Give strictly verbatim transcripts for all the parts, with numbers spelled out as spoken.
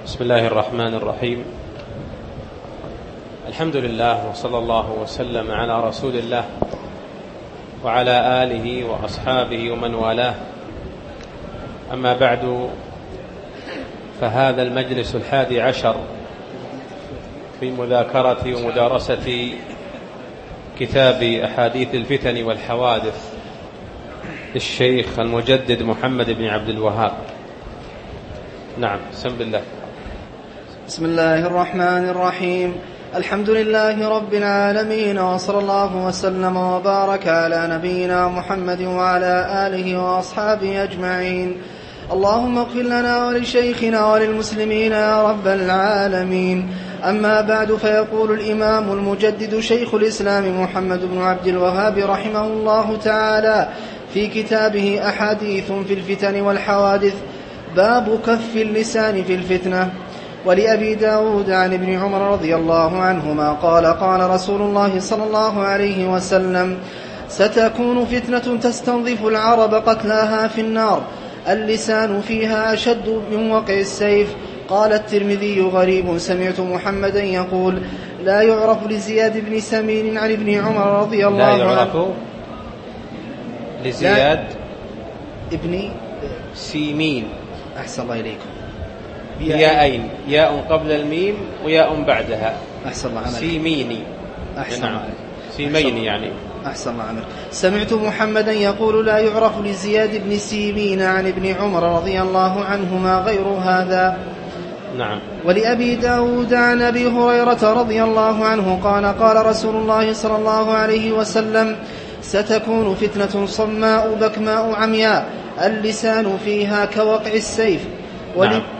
بسم الله الرحمن الرحيم. الحمد لله وصلى الله وسلم على رسول الله وعلى آله وأصحابه ومن والاه. أما بعد، فهذا المجلس الحادي عشر في مذاكرة ومدارسة كتاب أحاديث الفتن والحوادث للشيخ المجدد محمد بن عبد الوهاب. نعم، بسم الله. بسم الله الرحمن الرحيم. الحمد لله رب العالمين، وصلى الله وسلم وبارك على نبينا محمد وعلى آله وأصحابه أجمعين. اللهم اغفر لنا ولشيخنا وللمسلمين يا رب العالمين. أما بعد، فيقول الإمام المجدد شيخ الإسلام محمد بن عبد الوهاب رحمه الله تعالى في كتابه أحاديث في الفتن والحوادث: باب كف اللسان في الفتنة. ولأبي داود عن ابن عمر رضي الله عنهما قال: قال رسول الله صلى الله عليه وسلم: ستكون فتنة تستنظف العرب قتلاها في النار، اللسان فيها أشد من وقع السيف. قال الترمذي: غريب. سمعت محمدا يقول: لا يعرف لزياد بن سمين عن ابن عمر رضي الله عنه. لا يعرف لزياد ابن سيمين. أحسن الله إليكم. ياءين، ياء قبل الميم وياء بعدها. أحسن الله عليك. سيميني. أحسن نعم. الله. سيمين يعني. أحسن الله عليك. سمعت محمدا يقول: لا يعرف لزياد بن سيمين عن ابن عمر رضي الله عنهما غير هذا. نعم. ولأبي داود عن أبي هريرة رضي الله عنه قال: قال رسول الله صلى الله عليه وسلم: ستكون فتنة صماء بكماء عمياء، اللسان فيها كوقع السيف. ول... نعم.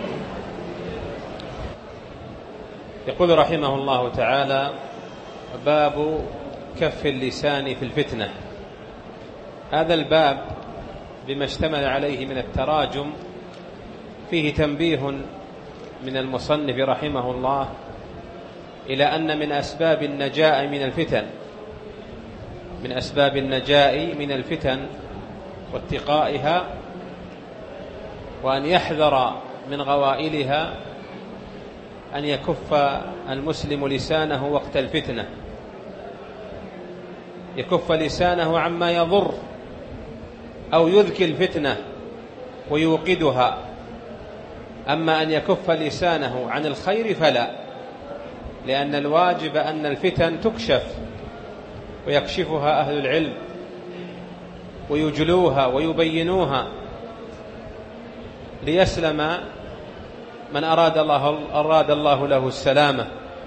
يقول رحمه الله تعالى: باب كف اللسان في الفتنة. هذا الباب بما اشتمل عليه من التراجم فيه تنبيه من المصنف رحمه الله إلى أن من أسباب النجاة من الفتن من أسباب النجاة من الفتن واتقائها، وأن يحذر من غوائلها، أن يكف المسلم لسانه وقت الفتنة، يكف لسانه عما يضر أو يذكي الفتنة ويوقدها. أما أن يكف لسانه عن الخير فلا، لأن الواجب أن الفتن تكشف ويكشفها أهل العلم ويجلوها ويبينوها ليسلم من أراد الله, أراد الله له السلامة،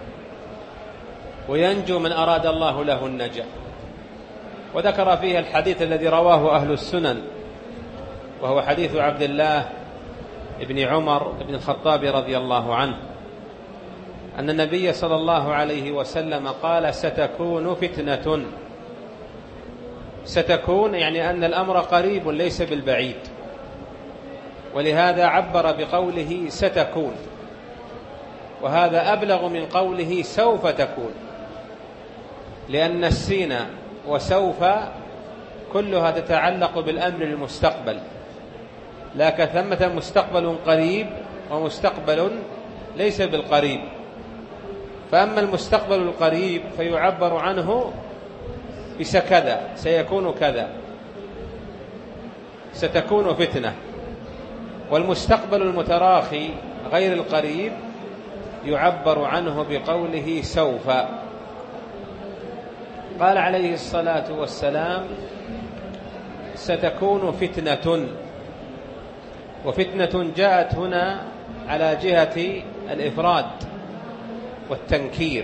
وينجو من أراد الله له النجاة. وذكر فيها الحديث الذي رواه أهل السنن، وهو حديث عبد الله ابن عمر بن الخطاب رضي الله عنه أن النبي صلى الله عليه وسلم قال: ستكون فتنة. ستكون يعني أن الأمر قريب ليس بالبعيد، ولهذا عبر بقوله ستكون، وهذا أبلغ من قوله سوف تكون، لأن السين وسوف كلها تتعلق بالأمر المستقبل، لكن ثمة مستقبل قريب ومستقبل ليس بالقريب. فأما المستقبل القريب فيعبر عنه بسكذا، سيكون كذا، ستكون فتنة. والمستقبل المتراخي غير القريب يعبر عنه بقوله سوف. قال عليه الصلاة والسلام: ستكون فتنة. وفتنة جاءت هنا على جهة الإفراد والتنكير،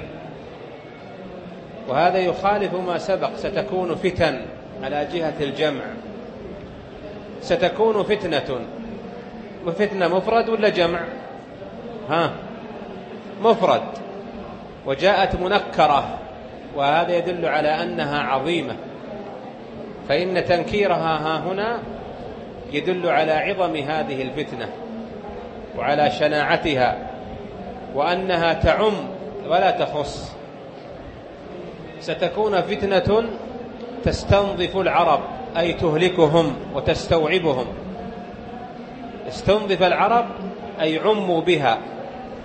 وهذا يخالف ما سبق: ستكون فتن على جهة الجمع. ستكون فتنة، وفتنة مفرد ولا جمع؟ ها، مفرد، وجاءت منكرة، وهذا يدل على أنها عظيمة. فإن تنكيرها ها هنا يدل على عظم هذه الفتنة وعلى شناعتها، وأنها تعم ولا تخص. ستكون فتنة تستنظف العرب، أي تهلكهم وتستوعبهم. استنظف العرب أي عموا بها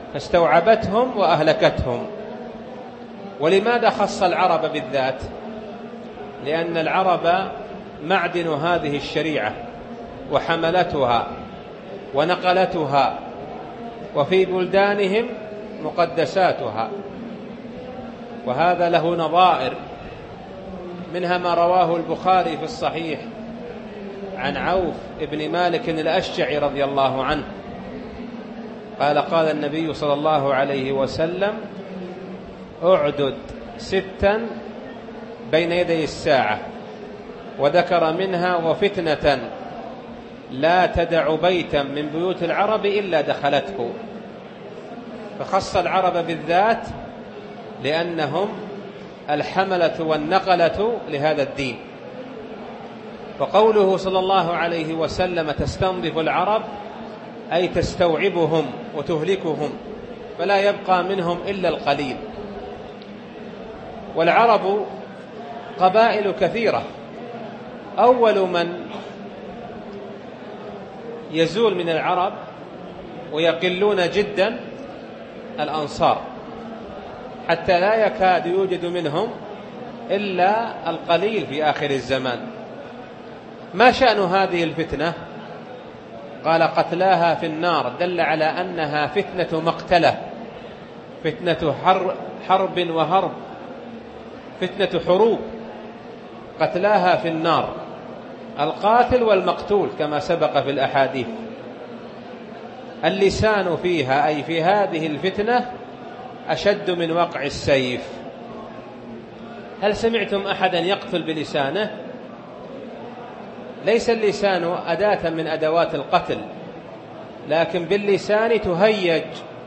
فاستوعبتهم وأهلكتهم. ولماذا خص العرب بالذات؟ لأن العرب معدن هذه الشريعة وحملتها ونقلتها، وفي بلدانهم مقدساتها، وهذا له نظائر، منها ما رواه البخاري في الصحيح عن عوف بن مالك الأشجعي رضي الله عنه قال قال النبي صلى الله عليه وسلم: اعدد ستا بين يدي الساعة، وذكر منها: وفتنة لا تدع بيتا من بيوت العرب إلا دخلته. فخص العرب بالذات لأنهم الحملة والنقلة لهذا الدين. وقوله صلى الله عليه وسلم: تستنظف العرب، أي تستوعبهم وتهلكهم، فلا يبقى منهم إلا القليل. والعرب قبائل كثيرة، أول من يزول من العرب ويقلون جدا الأنصار، حتى لا يكاد يوجد منهم إلا القليل في آخر الزمان. ما شأن هذه الفتنة؟ قال: قتلاها في النار، دل على أنها فتنة مقتلة، فتنة حرب وهرب، فتنة حروب، قتلاها في النار، القاتل والمقتول كما سبق في الأحاديث. اللسان فيها، أي في هذه الفتنة، أشد من وقع السيف. هل سمعتم أحدا يقتل بلسانه؟ ليس اللسان أداة من أدوات القتل، لكن باللسان تهيج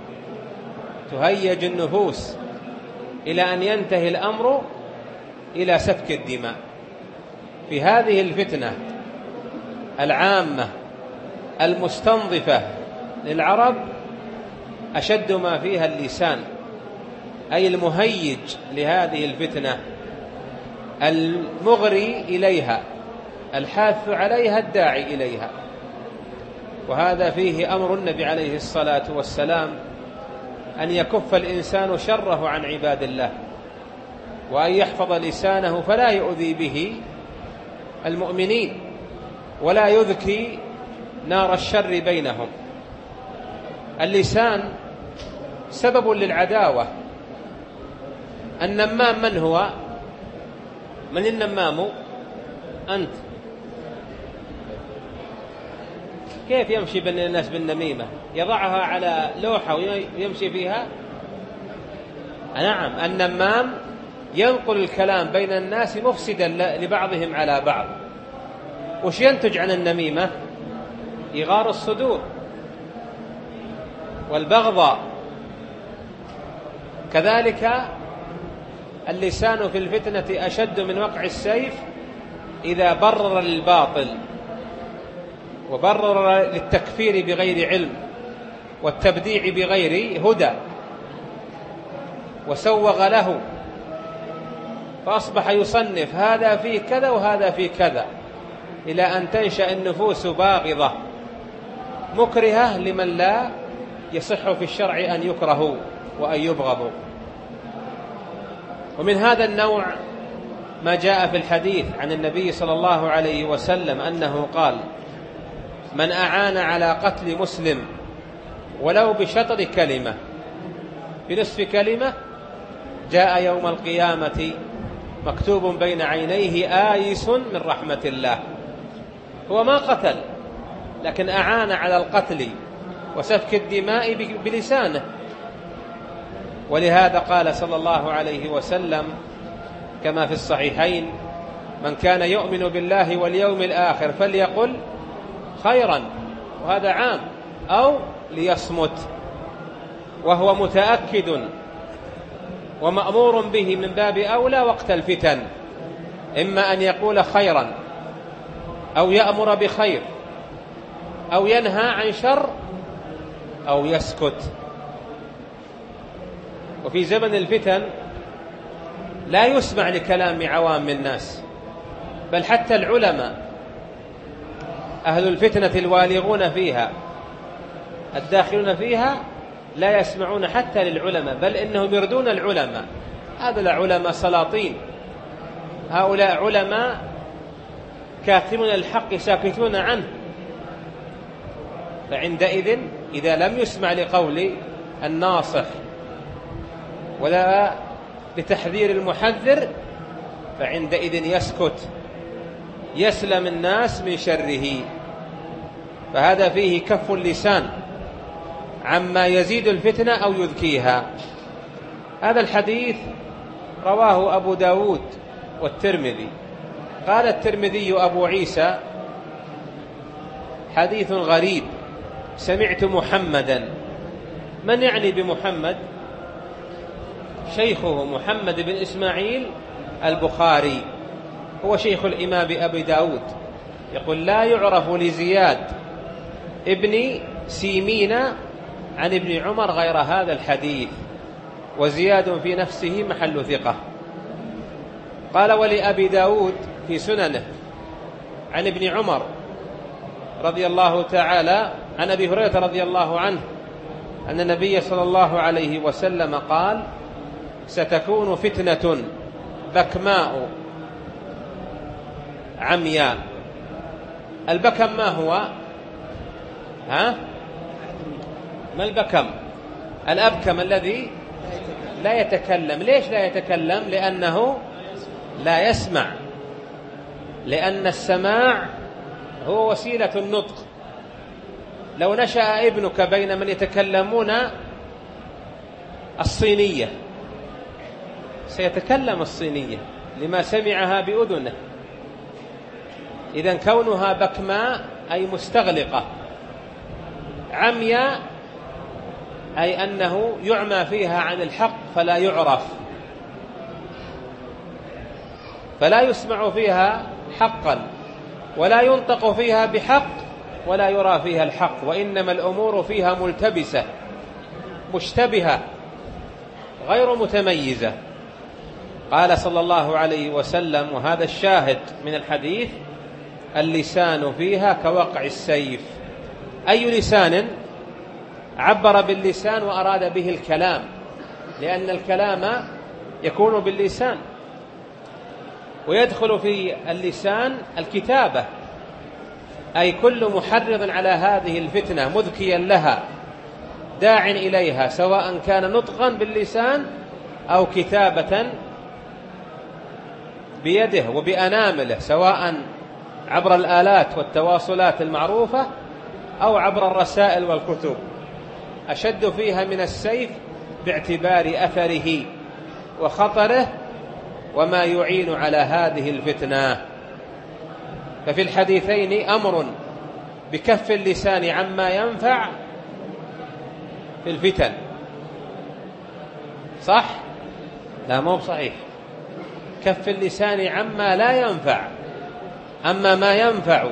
تهيج النفوس إلى أن ينتهي الأمر إلى سفك الدماء. في هذه الفتنة العامة المستنظفة للعرب أشد ما فيها اللسان، أي المهيج لهذه الفتنة، المغري إليها، الحاث عليها، الداعي إليها. وهذا فيه أمر النبي عليه الصلاة والسلام أن يكف الإنسان شره عن عباد الله، وأن يحفظ لسانه فلا يؤذي به المؤمنين ولا يذكي نار الشر بينهم. اللسان سبب للعداوة. النمام من هو؟ من النمام؟ أنت. كيف يمشي بين الناس بالنميمة؟ يضعها على لوحة ويمشي فيها؟ نعم، النمام ينقل الكلام بين الناس مفسدا لبعضهم على بعض. وش ينتج عن النميمة؟ إغار الصدور والبغضاء. كذلك اللسان في الفتنة أشد من وقع السيف إذا برر للباطل وبرر للتكفير بغير علم والتبديع بغير هدى، وسوغ له فأصبح يصنف هذا فيه كذا وهذا فيه كذا، إلى أن تنشأ النفوس باغضة مكرهة لمن لا يصح في الشرع أن يكرهوا وأن يبغضوا. ومن هذا النوع ما جاء في الحديث عن النبي صلى الله عليه وسلم أنه قال: من أعان على قتل مسلم ولو بشطر كلمة، بنصف كلمة، جاء يوم القيامة مكتوب بين عينيه آيس من رحمة الله. هو ما قتل، لكن أعان على القتل وسفك الدماء بلسانه. ولهذا قال صلى الله عليه وسلم كما في الصحيحين: من كان يؤمن بالله واليوم الآخر فليقل خيرا، وهذا عام، أو ليصمت. وهو متأكد ومأمور به من باب أولى وقت الفتن، إما أن يقول خيرا أو يأمر بخير أو ينهى عن شر أو يسكت. وفي زمن الفتن لا يسمع لكلام عوام الناس، بل حتى العلماء أهل الفتنة الوالغون فيها الداخلون فيها لا يسمعون حتى للعلماء، بل إنهم يردون العلماء. هذا العلماء سلاطين، هؤلاء علماء كاتمون الحق ساكتون عنه. فعندئذ إذا لم يسمع لقول الناصح ولا لتحذير المحذر فعندئذ يسكت، يسلم الناس من شره. فهذا فيه كف اللسان عما يزيد الفتنة أو يذكيها. هذا الحديث رواه أبو داود والترمذي. قال الترمذي أبو عيسى حديث غريب، سمعت محمدا. من يعني بمحمد؟ شيخه محمد بن إسماعيل البخاري، هو شيخ الإمام أبي داود. يقول لا يعرف لزياد ابن سيمين عن ابن عمر غير هذا الحديث، وزياد في نفسه محل ثقة. قال ولأبي داود في سننه عن ابن عمر رضي الله تعالى عن أبي هريرة رضي الله عنه أن النبي صلى الله عليه وسلم قال ستكون فتنة بكماء عمياء. البكم ما هو؟ ها؟ ما البكم؟ الأبكم الذي لا يتكلم. ليش لا يتكلم؟ لأنه لا يسمع، لأن السماع هو وسيلة النطق. لو نشأ ابنك بين من يتكلمون الصينية سيتكلم الصينية لما سمعها بأذنه. إذن كونها بكماء أي مستغلقة، عمياء أي أنه يعمى فيها عن الحق فلا يعرف، فلا يسمع فيها حقا ولا ينطق فيها بحق ولا يرى فيها الحق، وإنما الأمور فيها ملتبسة مشتبهة غير متميزة. قال صلى الله عليه وسلم، وهذا الشاهد من الحديث، اللسان فيها كوقع السيف. أي لسان؟ عبر باللسان وأراد به الكلام، لأن الكلام يكون باللسان، ويدخل في اللسان الكتابة، أي كل محرض على هذه الفتنة مذكيا لها داع إليها، سواء كان نطقا باللسان أو كتابة بيده وبأنامله، سواء عبر الآلات والتواصلات المعروفة أو عبر الرسائل والكتب. أشد فيها من السيف باعتبار أثره وخطره وما يعين على هذه الفتنة. ففي الحديثين أمر بكف اللسان عما ينفع في الفتن. صح؟ لا، مو صحيح. كف اللسان عما لا ينفع، أما ما ينفع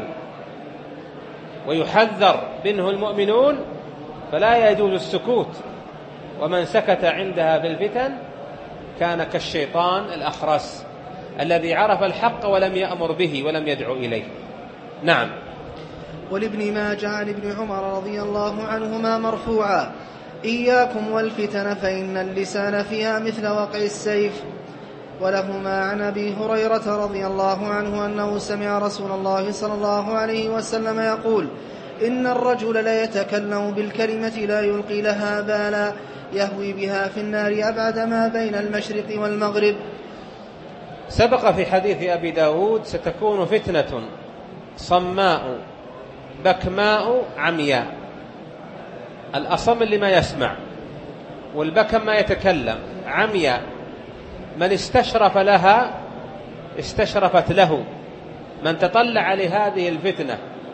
ويحذر منه المؤمنون فلا يجوز السكوت، ومن سكت عندها في الفتن كان كالشيطان الأخرس الذي عرف الحق ولم يأمر به ولم يدعو إليه. نعم. ولابن ماجه عن ابن عمر رضي الله عنهما مرفوعا: إياكم والفتن فإن اللسان فيها مثل وقع السيف. ولهما عن أبي هريرة رضي الله عنه أنه سمع رسول الله صلى الله عليه وسلم يقول: إن الرجل لا يتكلم بالكلمة لا يلقي لها بالا يهوي بها في النار أبعد ما بين المشرق والمغرب. سبق في حديث أبي داود ستكون فتنة صماء بكماء عمياء. الأصم اللي ما يسمع، والبكم ما يتكلم. عمياء من استشرف لها استشرفت له، من تطلع لهذه الفتنة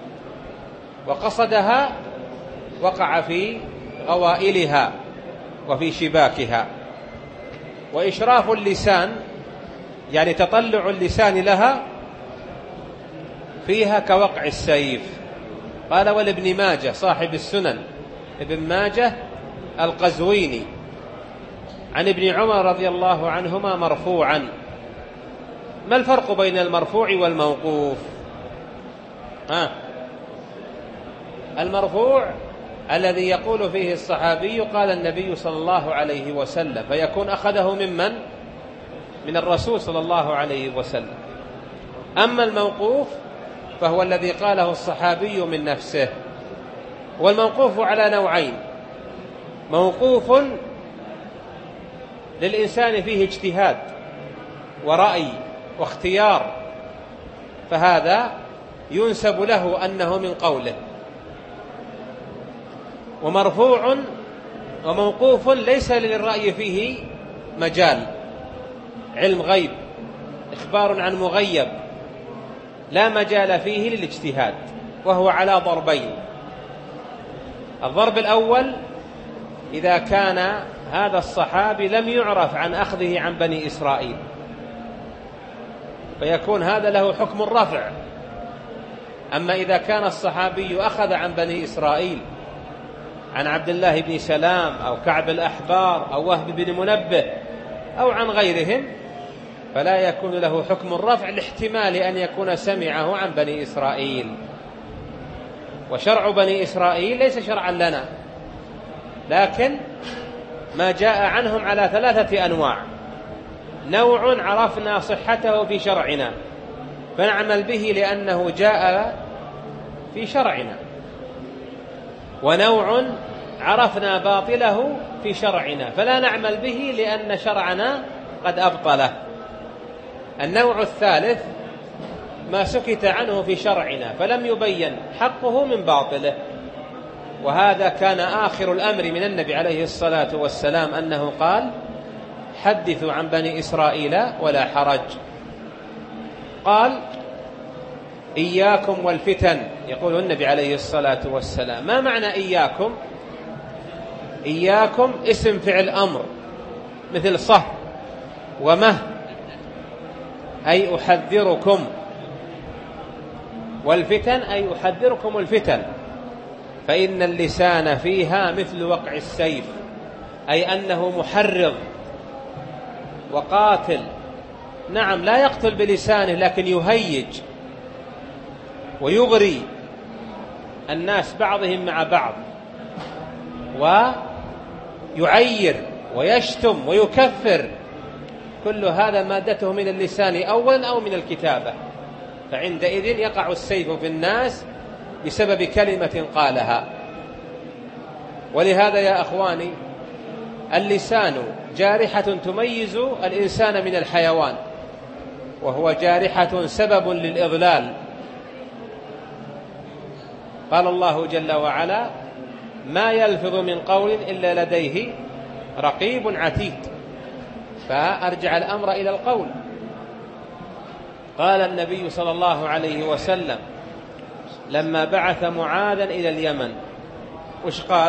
وقصدها وقع في غوائلها وفي شباكها. وإشراف اللسان يعني تطلع اللسان لها فيها كوقع السيف. قال ولابن ماجه صاحب السنن ابن ماجه القزويني عن ابن عمر رضي الله عنهما مرفوعا. ما الفرق بين المرفوع والموقوف؟ ها؟ المرفوع الذي يقول فيه الصحابي قال النبي صلى الله عليه وسلم، فيكون أخذه ممن؟ من الرسول صلى الله عليه وسلم. أما الموقوف فهو الذي قاله الصحابي من نفسه. والموقوف على نوعين: موقوف للإنسان فيه اجتهاد ورأي واختيار، فهذا ينسب له أنه من قوله. ومرفوع وموقوف ليس للرأي فيه مجال، علم غيب، إخبار عن مغيب، لا مجال فيه للاجتهاد، وهو على ضربين. الضرب الأول: إذا كان هذا الصحابي لم يعرف عن أخذه عن بني إسرائيل، فيكون هذا له حكم الرفع. أما إذا كان الصحابي أخذ عن بني إسرائيل، عن عبد الله بن سلام أو كعب الأحبار أو وهب بن منبه أو عن غيرهم، فلا يكون له حكم الرفع لاحتمال أن يكون سمعه عن بني إسرائيل. وشرع بني إسرائيل ليس شرعا لنا، لكن ما جاء عنهم على ثلاثة أنواع: نوع عرفنا صحته في شرعنا فنعمل به لأنه جاء في شرعنا، ونوع عرفنا باطله في شرعنا فلا نعمل به لأن شرعنا قد أبطله. النوع الثالث: ما سكت عنه في شرعنا فلم يبين حقه من باطله، وهذا كان آخر الأمر من النبي عليه الصلاة والسلام أنه قال: حدثوا عن بني إسرائيل ولا حرج. قال: إياكم والفتن، يقول النبي عليه الصلاة والسلام. ما معنى إياكم؟ إياكم اسم فعل أمر مثل صه ومه، أي أحذركم، والفتن أي أحذركم الفتن، فإن اللسان فيها مثل وقع السيف، أي أنه محرض وقاتل. نعم، لا يقتل بلسانه لكن يهيج ويغري الناس بعضهم مع بعض، ويعير ويشتم ويكفر. كل هذا مادته من اللسان أولا أو من الكتابة، فعندئذ يقع السيف في الناس بسبب كلمة قالها. ولهذا يا أخواني، اللسان جارحة تميز الإنسان من الحيوان، وهو جارحة سبب للإضلال. قال الله جل وعلا: ما يلفظ من قول إلا لديه رقيب عتيد. فأرجع الأمر إلى القول. قال النبي صلى الله عليه وسلم لما بعث معاذا إلى اليمن، وش قال؟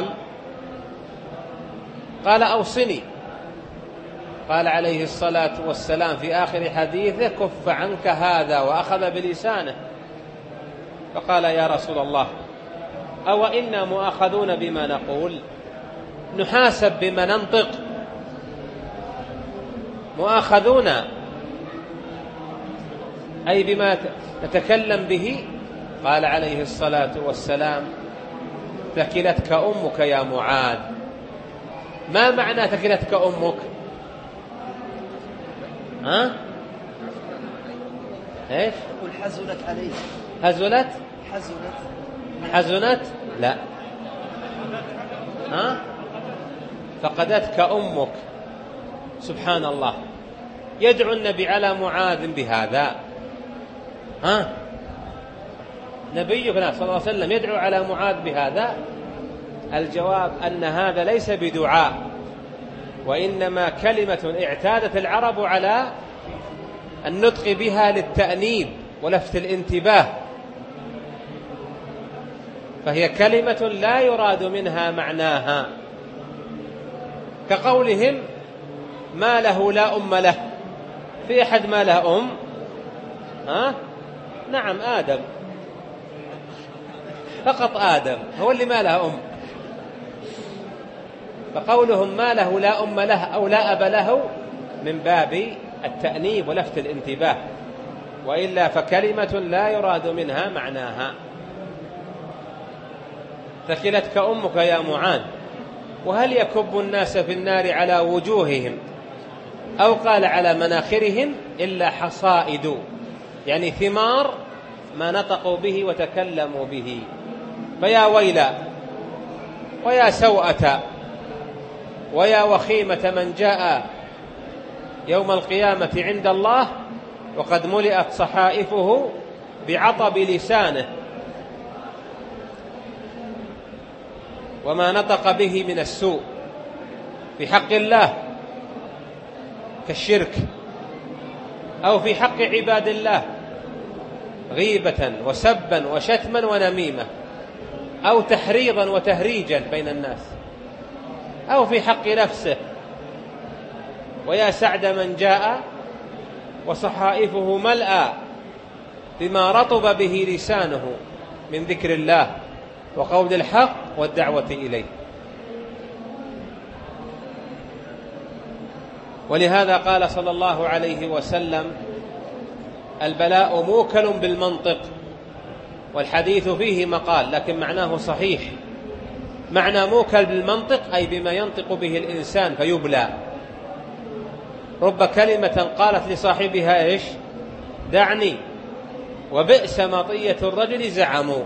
قال: أوصني. قال عليه الصلاة والسلام في آخر حديثه: كف عنك هذا، وأخذ بلسانه. فقال: يا رسول الله، أو إنا مؤاخذون بما نقول؟ نحاسب بما ننطق، مؤاخذون أي بما نتكلم به. قال عليه الصلاة والسلام: ثكلتك أمك يا معاذ. ما معنى ثكلتك أمك؟ ها؟ إيش؟ قل حزنت عليه. هزلت؟ حزنت. حزنت؟ لا. ها؟ فقدتك أمك. سبحان الله، يدعو النبي على معاذ بهذا. ها؟ نبينا صلى الله عليه وسلم يدعو على معاذ بهذا. الجواب أن هذا ليس بدعاء، وإنما كلمة اعتادت العرب على النطق بها للتأنيب ولفت الانتباه، فهي كلمة لا يراد منها معناها، كقولهم: ما له لا أم له. في أحد ما له أم؟ ها؟ نعم، آدم، فقط آدم هو اللي ما له أم. فقولهم ما له لا أم له أو لا أب له من باب التأنيب ولفت الانتباه، وإلا فكلمة لا يراد منها معناها. ثكلتك أمك يا معاذ. وهل يكب الناس في النار على وجوههم أو قال على مناخرهم إلا حصائد، يعني ثمار ما نطقوا به وتكلموا به. فيا ويلا ويا سوءة ويا وخيمة من جاء يوم القيامة عند الله وقد ملئت صحائفه بعطب لسانه وما نطق به من السوء في حق الله كالشرك، أو في حق عباد الله غيبة وسبا وشتما ونميمة، أو تحريضا وتهريجا بين الناس، أو في حق نفسه. ويا سعد من جاء وصحائفه ملأى بما رطب به لسانه من ذكر الله وقول الحق والدعوة إليه. ولهذا قال صلى الله عليه وسلم: البلاء موكل بالمنطق. والحديث فيه مقال لكن معناه صحيح. معنى موكل بالمنطق أي بما ينطق به الإنسان فيبلى. رب كلمة قالت لصاحبها إيش؟ دعني، وبئس مطية الرجل زعموا.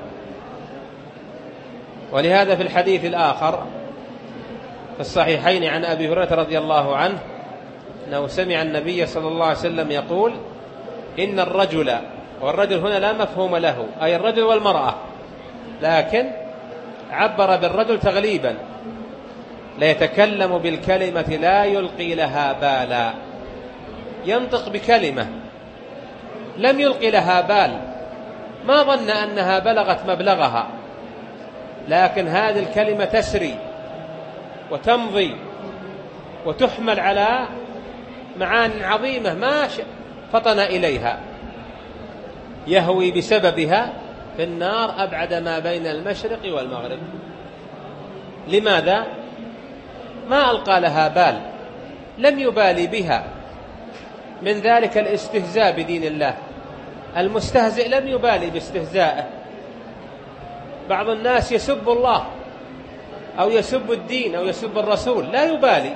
ولهذا في الحديث الآخر في الصحيحين عن أبي هريرة رضي الله عنه أنه سمع النبي صلى الله عليه وسلم يقول: إن الرجل، والرجل هنا لا مفهوم له أي الرجل والمرأة، لكن عبر بالرجل تغليبا، لا يتكلم بالكلمة لا يلقي لها بالا. ينطق بكلمة لم يلقي لها بال، ما ظن أنها بلغت مبلغها، لكن هذه الكلمة تسري وتمضي وتحمل على معان عظيمة ما فطن إليها، يهوي بسببها في النار أبعد ما بين المشرق والمغرب. لماذا؟ ما ألقى لها بال، لم يبالي بها. من ذلك الاستهزاء بدين الله، المستهزئ لم يبالي باستهزائه. بعض الناس يسب الله أو يسب الدين أو يسب الرسول لا يبالي.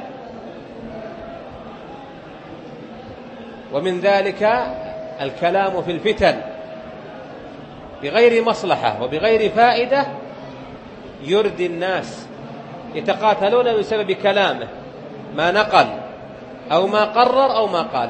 ومن ذلك الكلام في الفتن بغير مصلحة وبغير فائدة يردي الناس، يتقاتلون بسبب كلامه ما نقل أو ما قرر أو ما قال.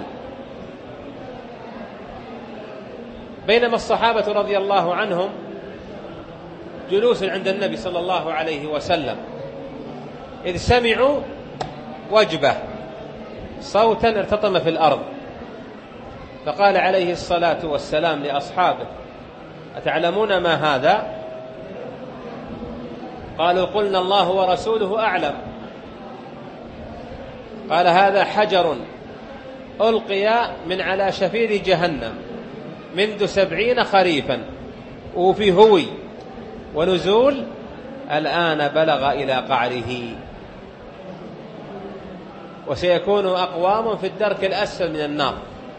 بينما الصحابة رضي الله عنهم جلوس عند النبي صلى الله عليه وسلم إذ سمعوا وجبة صوتا ارتطم في الأرض، فقال عليه الصلاة والسلام لأصحابه: أتعلمون ما هذا؟ قالوا: قلنا الله ورسوله أعلم. قال: هذا حجر ألقي من على شفير جهنم منذ سبعين خريفا، وفي هوي ونزول، الآن بلغ إلى قعره، وسيكون أقوام في الدرك الأسفل من النار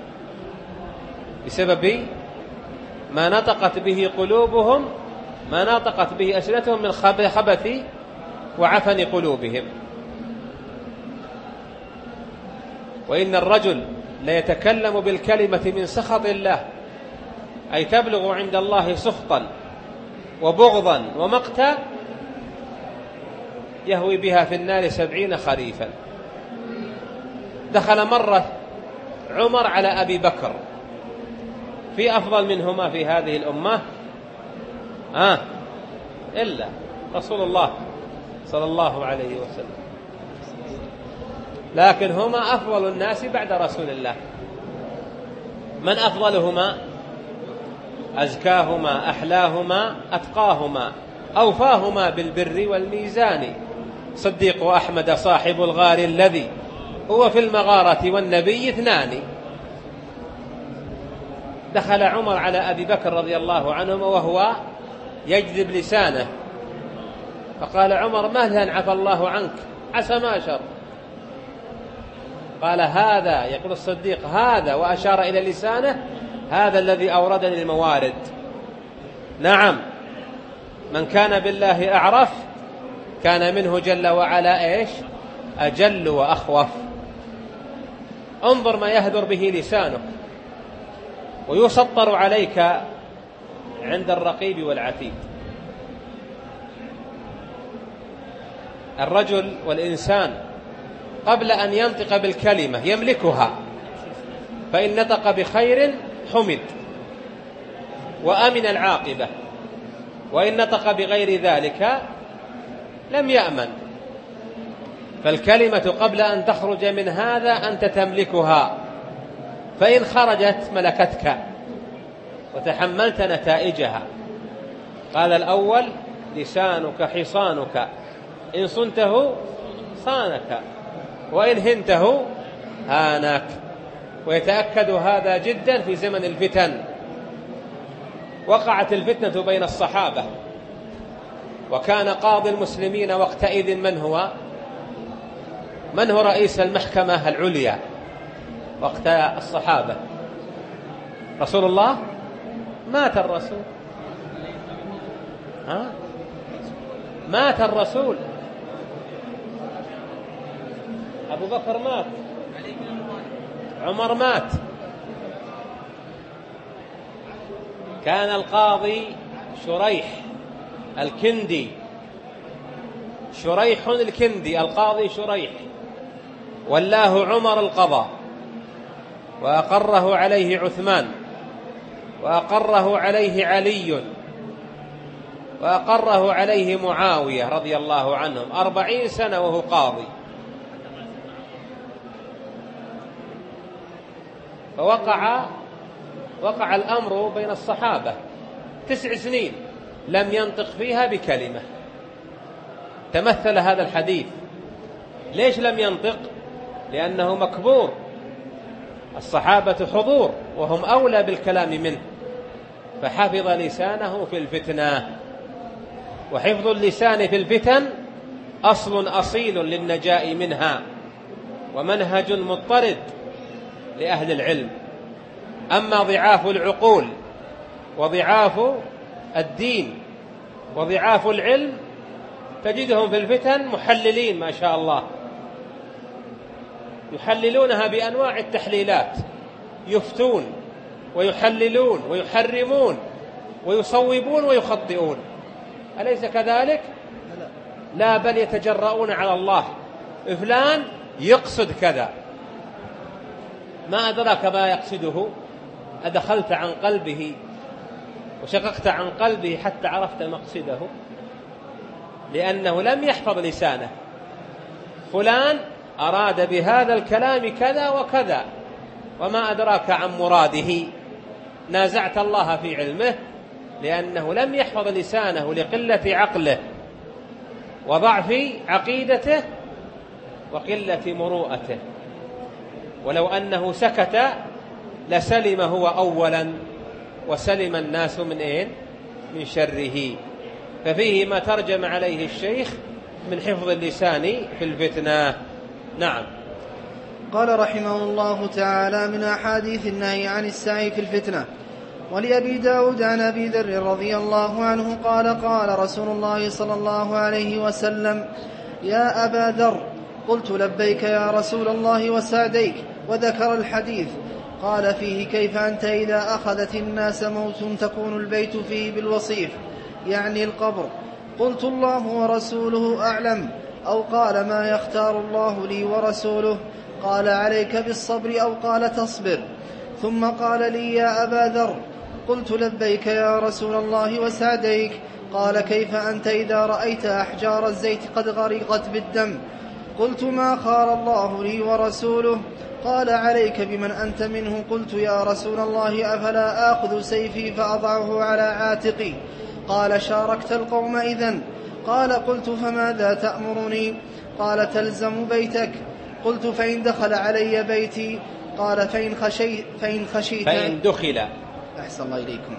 بسبب ما نطقت به قلوبهم، ما نطقت به أسئلتهم من خبث وعفن قلوبهم. وإن الرجل ليتكلم بالكلمة من سخط الله، أي تبلغ عند الله سخطا وبغضا ومقتا، يهوي بها في النار سبعين خريفا. دخل مرة عمر على أبي بكر، في أفضل منهما في هذه الأمة آه إلا رسول الله صلى الله عليه وسلم، لكن هما أفضل الناس بعد رسول الله. من أفضلهما؟ أزكاهما، أحلاهما، أتقاهما، أوفاهما بالبر والميزان، صديق أحمد صاحب الغار الذي هو في المغارة والنبي اثنان. دخل عمر على أبي بكر رضي الله عنه وهو يجذب لسانه، فقال عمر: مهلا عفى الله عنك، عسى ما شر. قال: هذا، يقول الصديق، هذا، وأشار إلى لسانه، هذا الذي أوردني الموارد. نعم، من كان بالله أعرف كان منه جل وعلا إيش أجل وأخوف. انظر ما يهدر به لسانك ويسطر عليك عند الرقيب والعتيد. الرجل والإنسان قبل أن ينطق بالكلمة يملكها، فإن نطق بخير حمد وأمن العاقبة، وإن نطق بغير ذلك لم يأمن. فالكلمة قبل أن تخرج من هذا أنت تملكها، فإن خرجت ملكتك وتحملت نتائجها. قال الأول لسانك حصانك إن صنته صانك وإن هنته هانك. ويتأكد هذا جدا في زمن الفتن. وقعت الفتنة بين الصحابة، وكان قاضي المسلمين وقتئذ من هو من هو رئيس المحكمة العليا وقت الصحابة؟ رسول الله. مات الرسول، ها؟ مات الرسول. أبو بكر مات، عمر مات. كان القاضي شريح الكندي، شريح الكندي، القاضي شريح، ولاه عمر القضاء، وأقره عليه عثمان، وأقره عليه علي، وأقره عليه معاوية رضي الله عنهم أربعين سنة وهو قاضي. فوقع وقع الأمر بين الصحابة تسع سنين لم ينطق فيها بكلمة. تمثل هذا الحديث. ليش لم ينطق؟ لأنه مكبور. الصحابة حضور وهم أولى بالكلام منه، فحفظ لسانه في الفتنة. وحفظ اللسان في الفتن أصل أصيل للنجاة منها، ومنهج مضطرد لأهل العلم. أما ضعاف العقول وضعاف الدين وضعاف العلم تجدهم في الفتن محللين ما شاء الله، يحللونها بأنواع التحليلات، يفتون ويحللون ويحرمون ويصوبون ويخطئون. أليس كذلك؟ لا، بل يتجرؤون على الله. فلان يقصد كذا، ما أدراك ما يقصده؟ أدخلت عن قلبه وشققت عن قلبه حتى عرفت مقصده، لأنه لم يحفظ لسانه. فلان أراد بهذا الكلام كذا وكذا، وما أدراك عن مراده؟ نازعت الله في علمه، لأنه لم يحفظ لسانه لقلة عقله وضعف عقيدته وقلة مروءته. ولو أنه سكت لسلم هو أولا وسلم الناس من إيه؟ من شره. ففيه ما ترجم عليه الشيخ من حفظ اللسان في الفتنة. نعم. قال رحمه الله تعالى: من أحاديث النهي عن السعي في الفتنة. ولأبي داود عن أبي ذر رضي الله عنه قال: قال رسول الله صلى الله عليه وسلم: يا أبا ذر. قلت: لبيك يا رسول الله وسعديك. وذكر الحديث. قال فيه: كيف أنت إذا أخذت الناس موت تكون البيت فيه بالوصيف، يعني القبر؟ قلت: الله ورسوله أعلم. أو قال: ما يختار الله لي ورسوله. قال: عليك بالصبر. أو قال: تصبر. ثم قال لي: يا أبا ذر. قلت: لبيك يا رسول الله وسعديك. قال: كيف أنت إذا رأيت أحجار الزيت قد غرقت بالدم؟ قلت: ما خار الله لي ورسوله. قال: عليك بمن أنت منه. قلت: يا رسول الله، أفلا آخذ سيفي فأضعه على عاتقي؟ قال: شاركت القوم إذن. قال: قلت: فماذا تأمرني؟ قال: تلزم بيتك. قلت: فإن دخل علي بيتي؟ قال: فإن خشيت فإن خشيت فإن دخل أحسن الله إليكم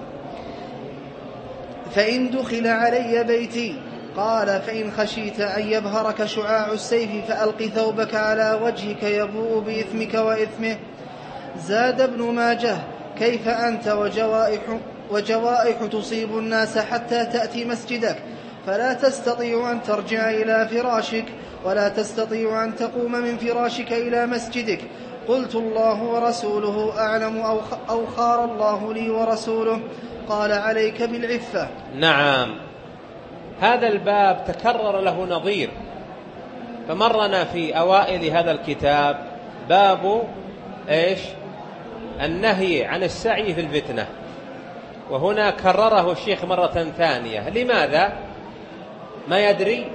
فإن دخل علي بيتي. قال: فإن خشيت أن يبهرك شعاع السيف فألق ثوبك على وجهك يبوء بإثمك وإثمه. زاد ابن ماجه: كيف أنت وجوائح وجوائح تصيب الناس حتى تأتي مسجدك، فلا تستطيع أن ترجع إلى فراشك، ولا تستطيع أن تقوم من فراشك إلى مسجدك. قلت الله ورسوله أعلم أو خار الله لي ورسوله. قال عليك بالعفة. نعم، هذا الباب تكرر له نظير، فمرنا في أوائل هذا الكتاب باب إيش؟ النهي عن السعي في الفتنة، وهنا كرره الشيخ مرة ثانية. لماذا؟ ما يدري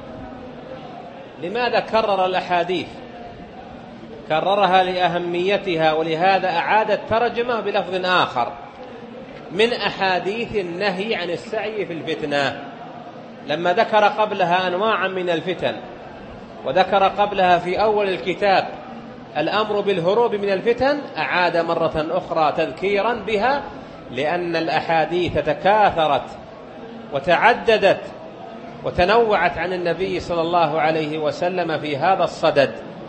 لماذا كرر الأحاديث؟ كررها لأهميتها، ولهذا أعاد الترجمة بلفظ آخر من أحاديث النهي عن السعي في الفتنة. لما ذكر قبلها أنواعا من الفتن، وذكر قبلها في أول الكتاب الأمر بالهروب من الفتن، أعاد مرة أخرى تذكيرا بها، لأن الأحاديث تكاثرت وتعددت وتنوعت عن النبي صلى الله عليه وسلم في هذا الصدد.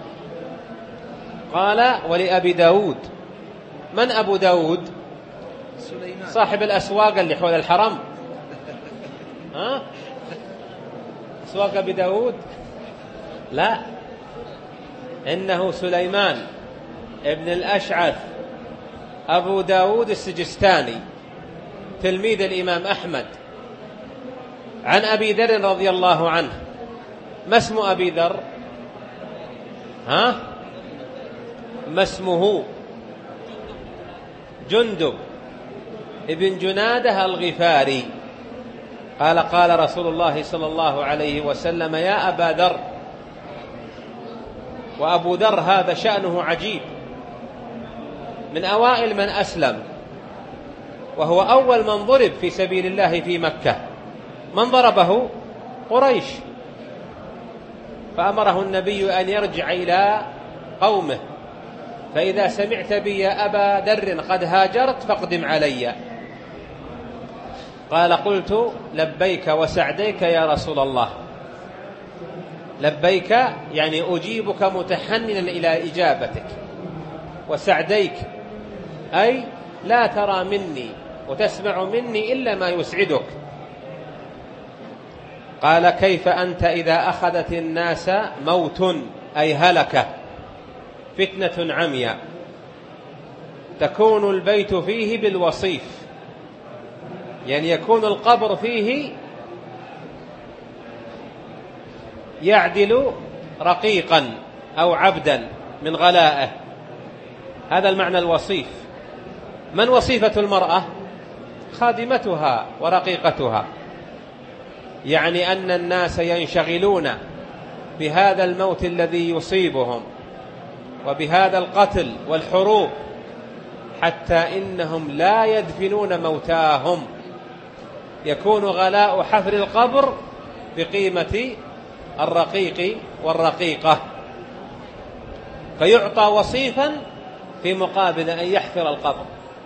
قال ولأبي داود. من أبو داود؟ سليمان، صاحب الأسواق اللي حول الحرم. ها؟ أسواق أبي داود؟ لا، إنه سليمان ابن الأشعث أبو داود السجستاني، تلميذ الإمام أحمد، عن أبي ذر رضي الله عنه. ما اسم أبي ذر؟ ها؟ ما اسمه؟ جندب ابن جنادة الغفاري. قال قال رسول الله صلى الله عليه وسلم يا أبا ذر. وأبو ذر هذا شأنه عجيب، من أوائل من أسلم، وهو أول من ضرب في سبيل الله في مكة. من ضربه؟ قريش، فأمره النبي أن يرجع إلى قومه، فإذا سمعت بي يا أبا ذر قد هاجرت فاقدم علي. قال قلت لبيك وسعديك يا رسول الله. لبيك يعني أجيبك متحننا إلى إجابتك، وسعديك أي لا ترى مني وتسمع مني إلا ما يسعدك. قال كيف أنت إذا أخذت الناس موت أي هلكة، فتنة عمياء، تكون البيت فيه بالوصيف، يعني يكون القبر فيه يعدل رقيقا أو عبدا من غلائه. هذا المعنى الوصيف. من وصيفة المرأة؟ خادمتها ورقيقتها، يعني أن الناس ينشغلون بهذا الموت الذي يصيبهم وبهذا القتل والحروب، حتى إنهم لا يدفنون موتاهم. يكون غلاء حفر القبر بقيمة الرقيق والرقيقة، فيعطى وصيفا في مقابل أن يحفر القبر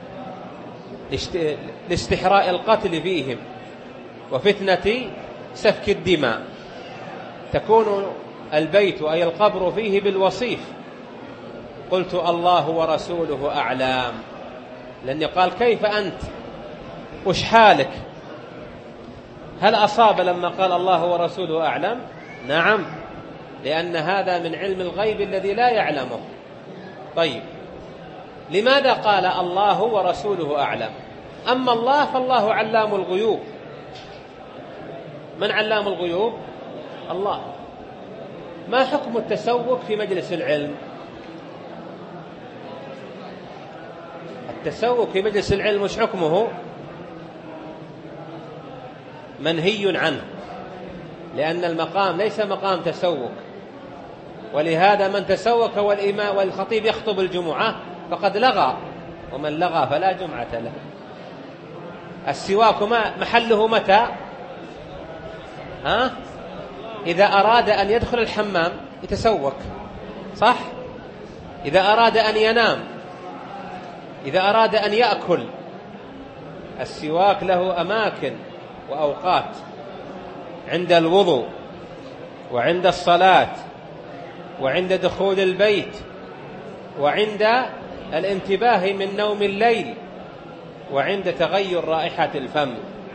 لاستحراء القتل فيهم وفتنة سفك الدماء. تكون البيت أي القبر فيه بالوصيف. قلت الله ورسوله أعلم، لأنه قال كيف أنت، وش حالك؟ هل أصاب لما قال الله ورسوله أعلم؟ نعم، لأن هذا من علم الغيب الذي لا يعلمه. طيب، لماذا قال الله ورسوله أعلم؟ أما الله فالله علام الغيوب. من علام الغيوب؟ الله. ما حكم التسوق في مجلس العلم؟ التسوق في مجلس العلم وش حكمه؟ منهي عنه، لأن المقام ليس مقام تسوق. ولهذا من تسوق والإمام والخطيب يخطب الجمعة فقد لغى، ومن لغى فلا جمعة له. السواك محله متى؟ ها؟ إذا أراد أن يدخل الحمام يتسوك، صح؟ إذا أراد أن ينام، إذا أراد أن يأكل. السواك له أماكن وأوقات، عند الوضوء، وعند الصلاة، وعند دخول البيت، وعند الانتباه من نوم الليل، وعند تغير رائحة الفم.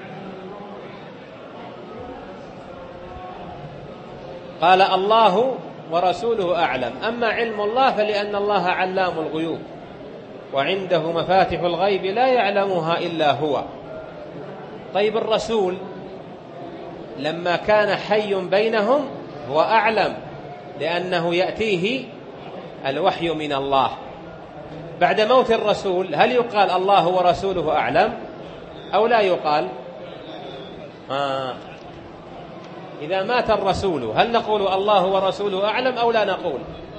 قال الله ورسوله أعلم. أما علم الله فلأن الله علام الغيوب وعنده مفاتح الغيب لا يعلمها إلا هو. طيب الرسول لما كان حي بينهم هو أعلم لأنه يأتيه الوحي من الله. بعد موت الرسول هل يقال الله ورسوله أعلم أو لا يقال؟ آه. إذا مات الرسول هل نقول الله ورسوله أعلم أو لا نقول؟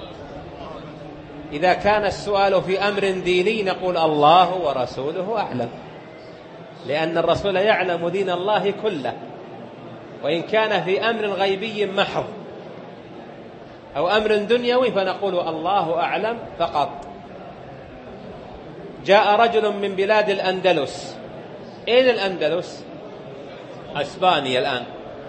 إذا كان السؤال في أمر ديني نقول الله ورسوله أعلم، لأن الرسول يعلم دين الله كله، وإن كان في أمر غيبي محض أو أمر دنيوي فنقول الله أعلم فقط. جاء رجل من بلاد الأندلس. أين الأندلس؟ أسبانيا الآن،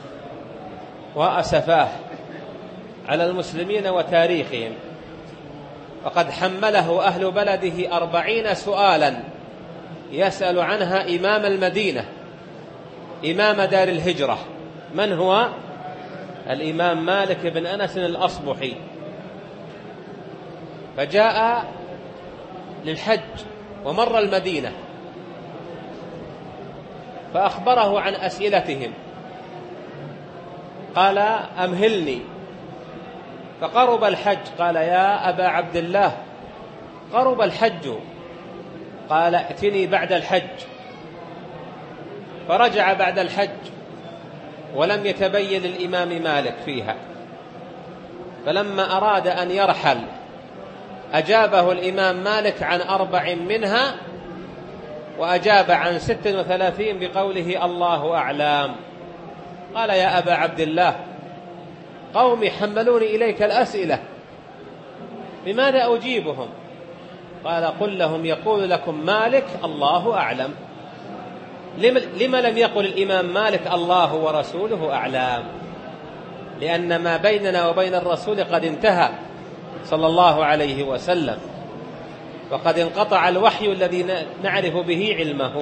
وأسفاه على المسلمين وتاريخهم، وقد حمله أهل بلده أربعين سؤالا يسأل عنها إمام المدينة إمام دار الهجرة. من هو؟ الإمام مالك بن أنس الأصبحي. فجاء للحج ومر المدينة فأخبره عن أسئلتهم، قال أمهلني. فقرب الحج، قال يا أبا عبد الله قرب الحج، قال ائتني بعد الحج. فرجع بعد الحج ولم يتبين الإمام مالك فيها، فلما أراد أن يرحل أجابه الإمام مالك عن أربع منها، وأجاب عن ست وثلاثين بقوله الله أعلم. قال يا أبا عبد الله قومي حملوني إليك الأسئلة بماذا أجيبهم؟ قال قل لهم يقول لكم مالك الله أعلم. لما لم يقل الإمام مالك الله ورسوله أعلم؟ لأن ما بيننا وبين الرسول قد انتهى صلى الله عليه وسلم، وقد انقطع الوحي الذي نعرف به علمه.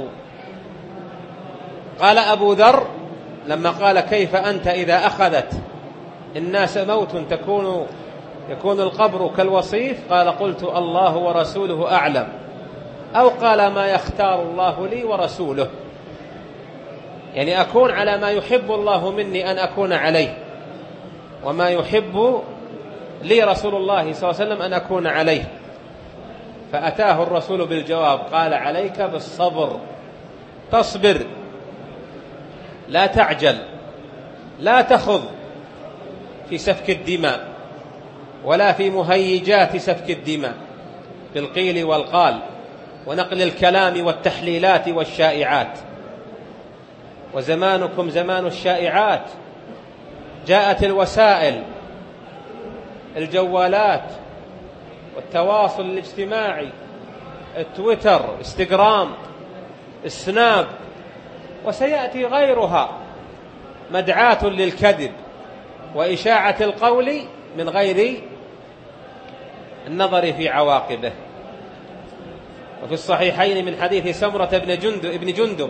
قال أبو ذر لما قال كيف أنت إذا أخذت الناس موت تكون يكون القبر كالوصيف؟ قال قلت الله ورسوله أعلم، أو قال ما يختار الله لي ورسوله، يعني أكون على ما يحب الله مني أن أكون عليه، وما يحب لي رسول الله صلى الله عليه وسلم أن أكون عليه. فأتاه الرسول بالجواب قال عليك بالصبر، تصبر، لا تعجل، لا تخض في سفك الدماء ولا في مهيجات سفك الدماء بالقيل والقال ونقل الكلام والتحليلات والشائعات. وزمانكم زمان الشائعات، جاءت الوسائل الجوالات والتواصل الاجتماعي، التويتر، انستغرام، السناب، وسيأتي غيرها مدعاة للكذب وإشاعة القول من غير النظر في عواقبه. وفي الصحيحين من حديث سمرة بن جندب, ابن جندب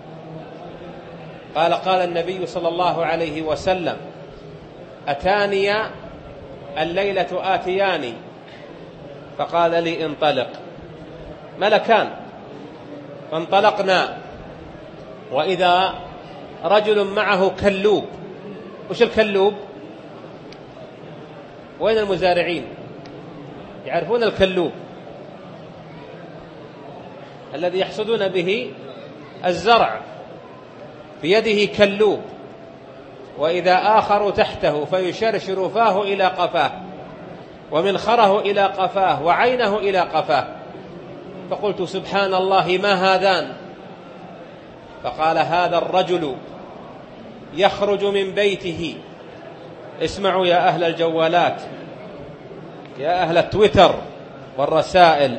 قال قال النبي صلى الله عليه وسلم أتاني الليلة آتياني فقال لي انطلق، ملكان، فانطلقنا وإذا رجل معه كلوب. وش الكلوب؟ وين المزارعين يعرفون الكلوب الذي يحصدون به الزرع، في يده كلوب، وإذا آخر تحته فيشرشر فاه إلى قفاه ومنخره إلى قفاه وعينه إلى قفاه. فقلت سبحان الله ما هذان؟ فقال هذا الرجل يخرج من بيته، اسمعوا يا أهل الجوالات، يا أهل التويتر والرسائل،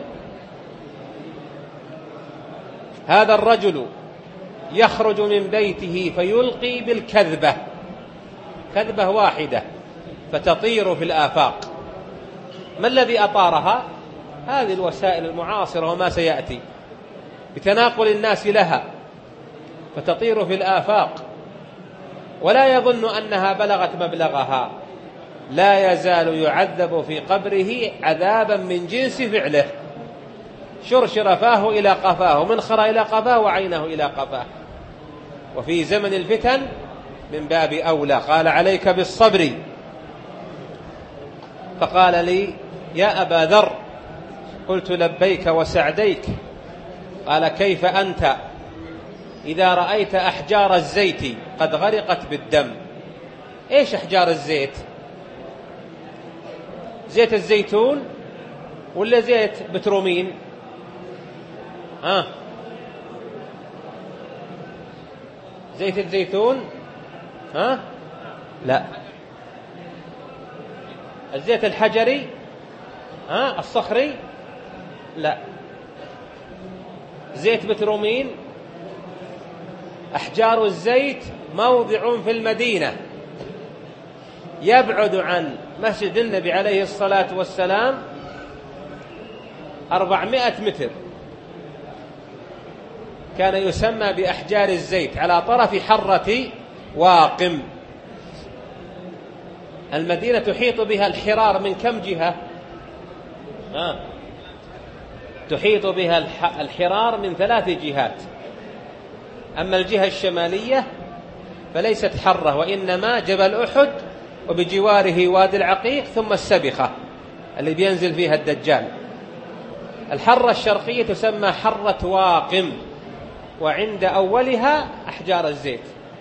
هذا الرجل يخرج من بيته فيلقي بالكذبة، كذبة واحدة فتطير في الآفاق. ما الذي أطارها؟ هذه الوسائل المعاصرة وما سيأتي. بتناقل الناس لها فتطير في الآفاق ولا يظن أنها بلغت مبلغها، لا يزال يعذب في قبره عذابا من جنس فعله، شرشر فاه إلى قفاه ومنخر إلى قفاه وعينه إلى قفاه. وفي زمن الفتن من باب أولى. قال عليك بالصبر. فقال لي يا أبا ذر، قلت لبيك وسعديك. قال كيف أنت إذا رأيت أحجار الزيت قد غرقت بالدم؟ إيش أحجار الزيت؟ زيت الزيتون ولا زيت بترومين؟ آه. زيت الزيتون ها؟ لا. الزيت الحجري ها؟ الصخري؟ لا. زيت بترومين. أحجار الزيت موضع في المدينة يبعد عن مسجد النبي عليه الصلاة والسلام أربعمائة متر، كان يسمى بأحجار الزيت، على طرف حرة واقم. المدينة تحيط بها الحرار من كم جهة؟ آه. تحيط بها الحرار من ثلاث جهات. أما الجهة الشمالية فليست حرة، وإنما جبل أحد وبجواره وادي العقيق ثم السبخة اللي بينزل فيها الدجال. الحرة الشرقية تسمى حرة واقم، وعند أولها أحجار الزيت.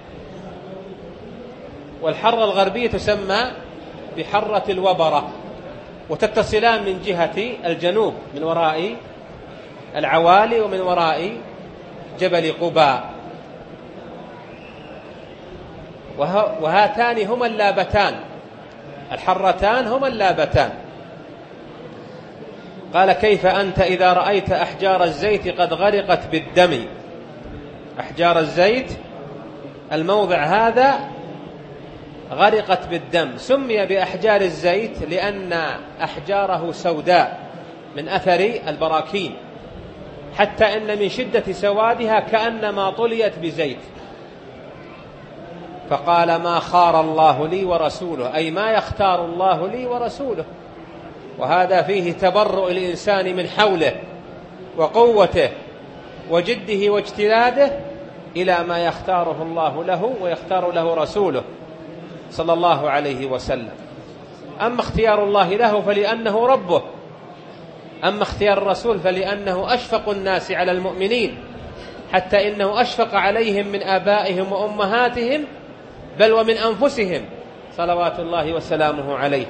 والحرة الغربية تسمى بحرة الوبرة، وتتصلان من جهة الجنوب من وراء العوالي ومن وراء جبل قباء. وهاتان هما اللابتان، الحرتان هما اللابتان. قال كيف أنت إذا رأيت أحجار الزيت قد غرقت بالدم؟ أحجار الزيت الموضع هذا غرقت بالدم. سمي بأحجار الزيت لأن أحجاره سوداء من أثر البراكين، حتى إن من شدة سوادها كأنما طليت بزيت. فقال ما خار الله لي ورسوله، أي ما يختار الله لي ورسوله. وهذا فيه تبرؤ الإنسان من حوله وقوته وجده واجتلاده إلى ما يختاره الله له ويختار له رسوله صلى الله عليه وسلم. أما اختيار الله له فلأنه ربه، أما اختيار الرسول فلأنه أشفق الناس على المؤمنين، حتى إنه أشفق عليهم من آبائهم وأمهاتهم بل ومن أنفسهم صلوات الله وسلامه عليه.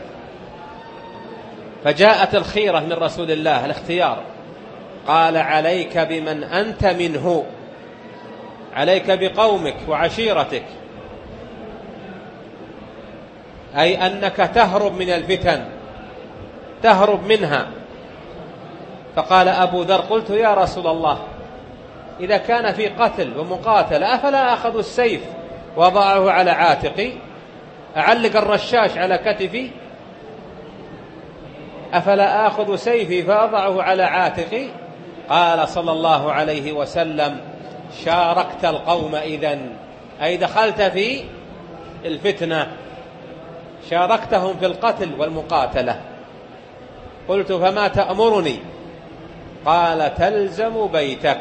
فجاءت الخيرة من رسول الله، الاختيار. قال عليك بمن أنت منه، عليك بقومك وعشيرتك، أي أنك تهرب من الفتن، تهرب منها. فقال أبو ذر قلت يا رسول الله إذا كان في قتل ومقاتل أفلا أخذ السيف وضعه على عاتقي، أعلق الرشاش على كتفي، أفلا أخذ سيفي فأضعه على عاتقي؟ قال صلى الله عليه وسلم شاركت القوم إذن، أي دخلت في الفتنة، شاركتهم في القتل والمقاتلة. قلت فما تأمرني؟ قال تلزم بيتك،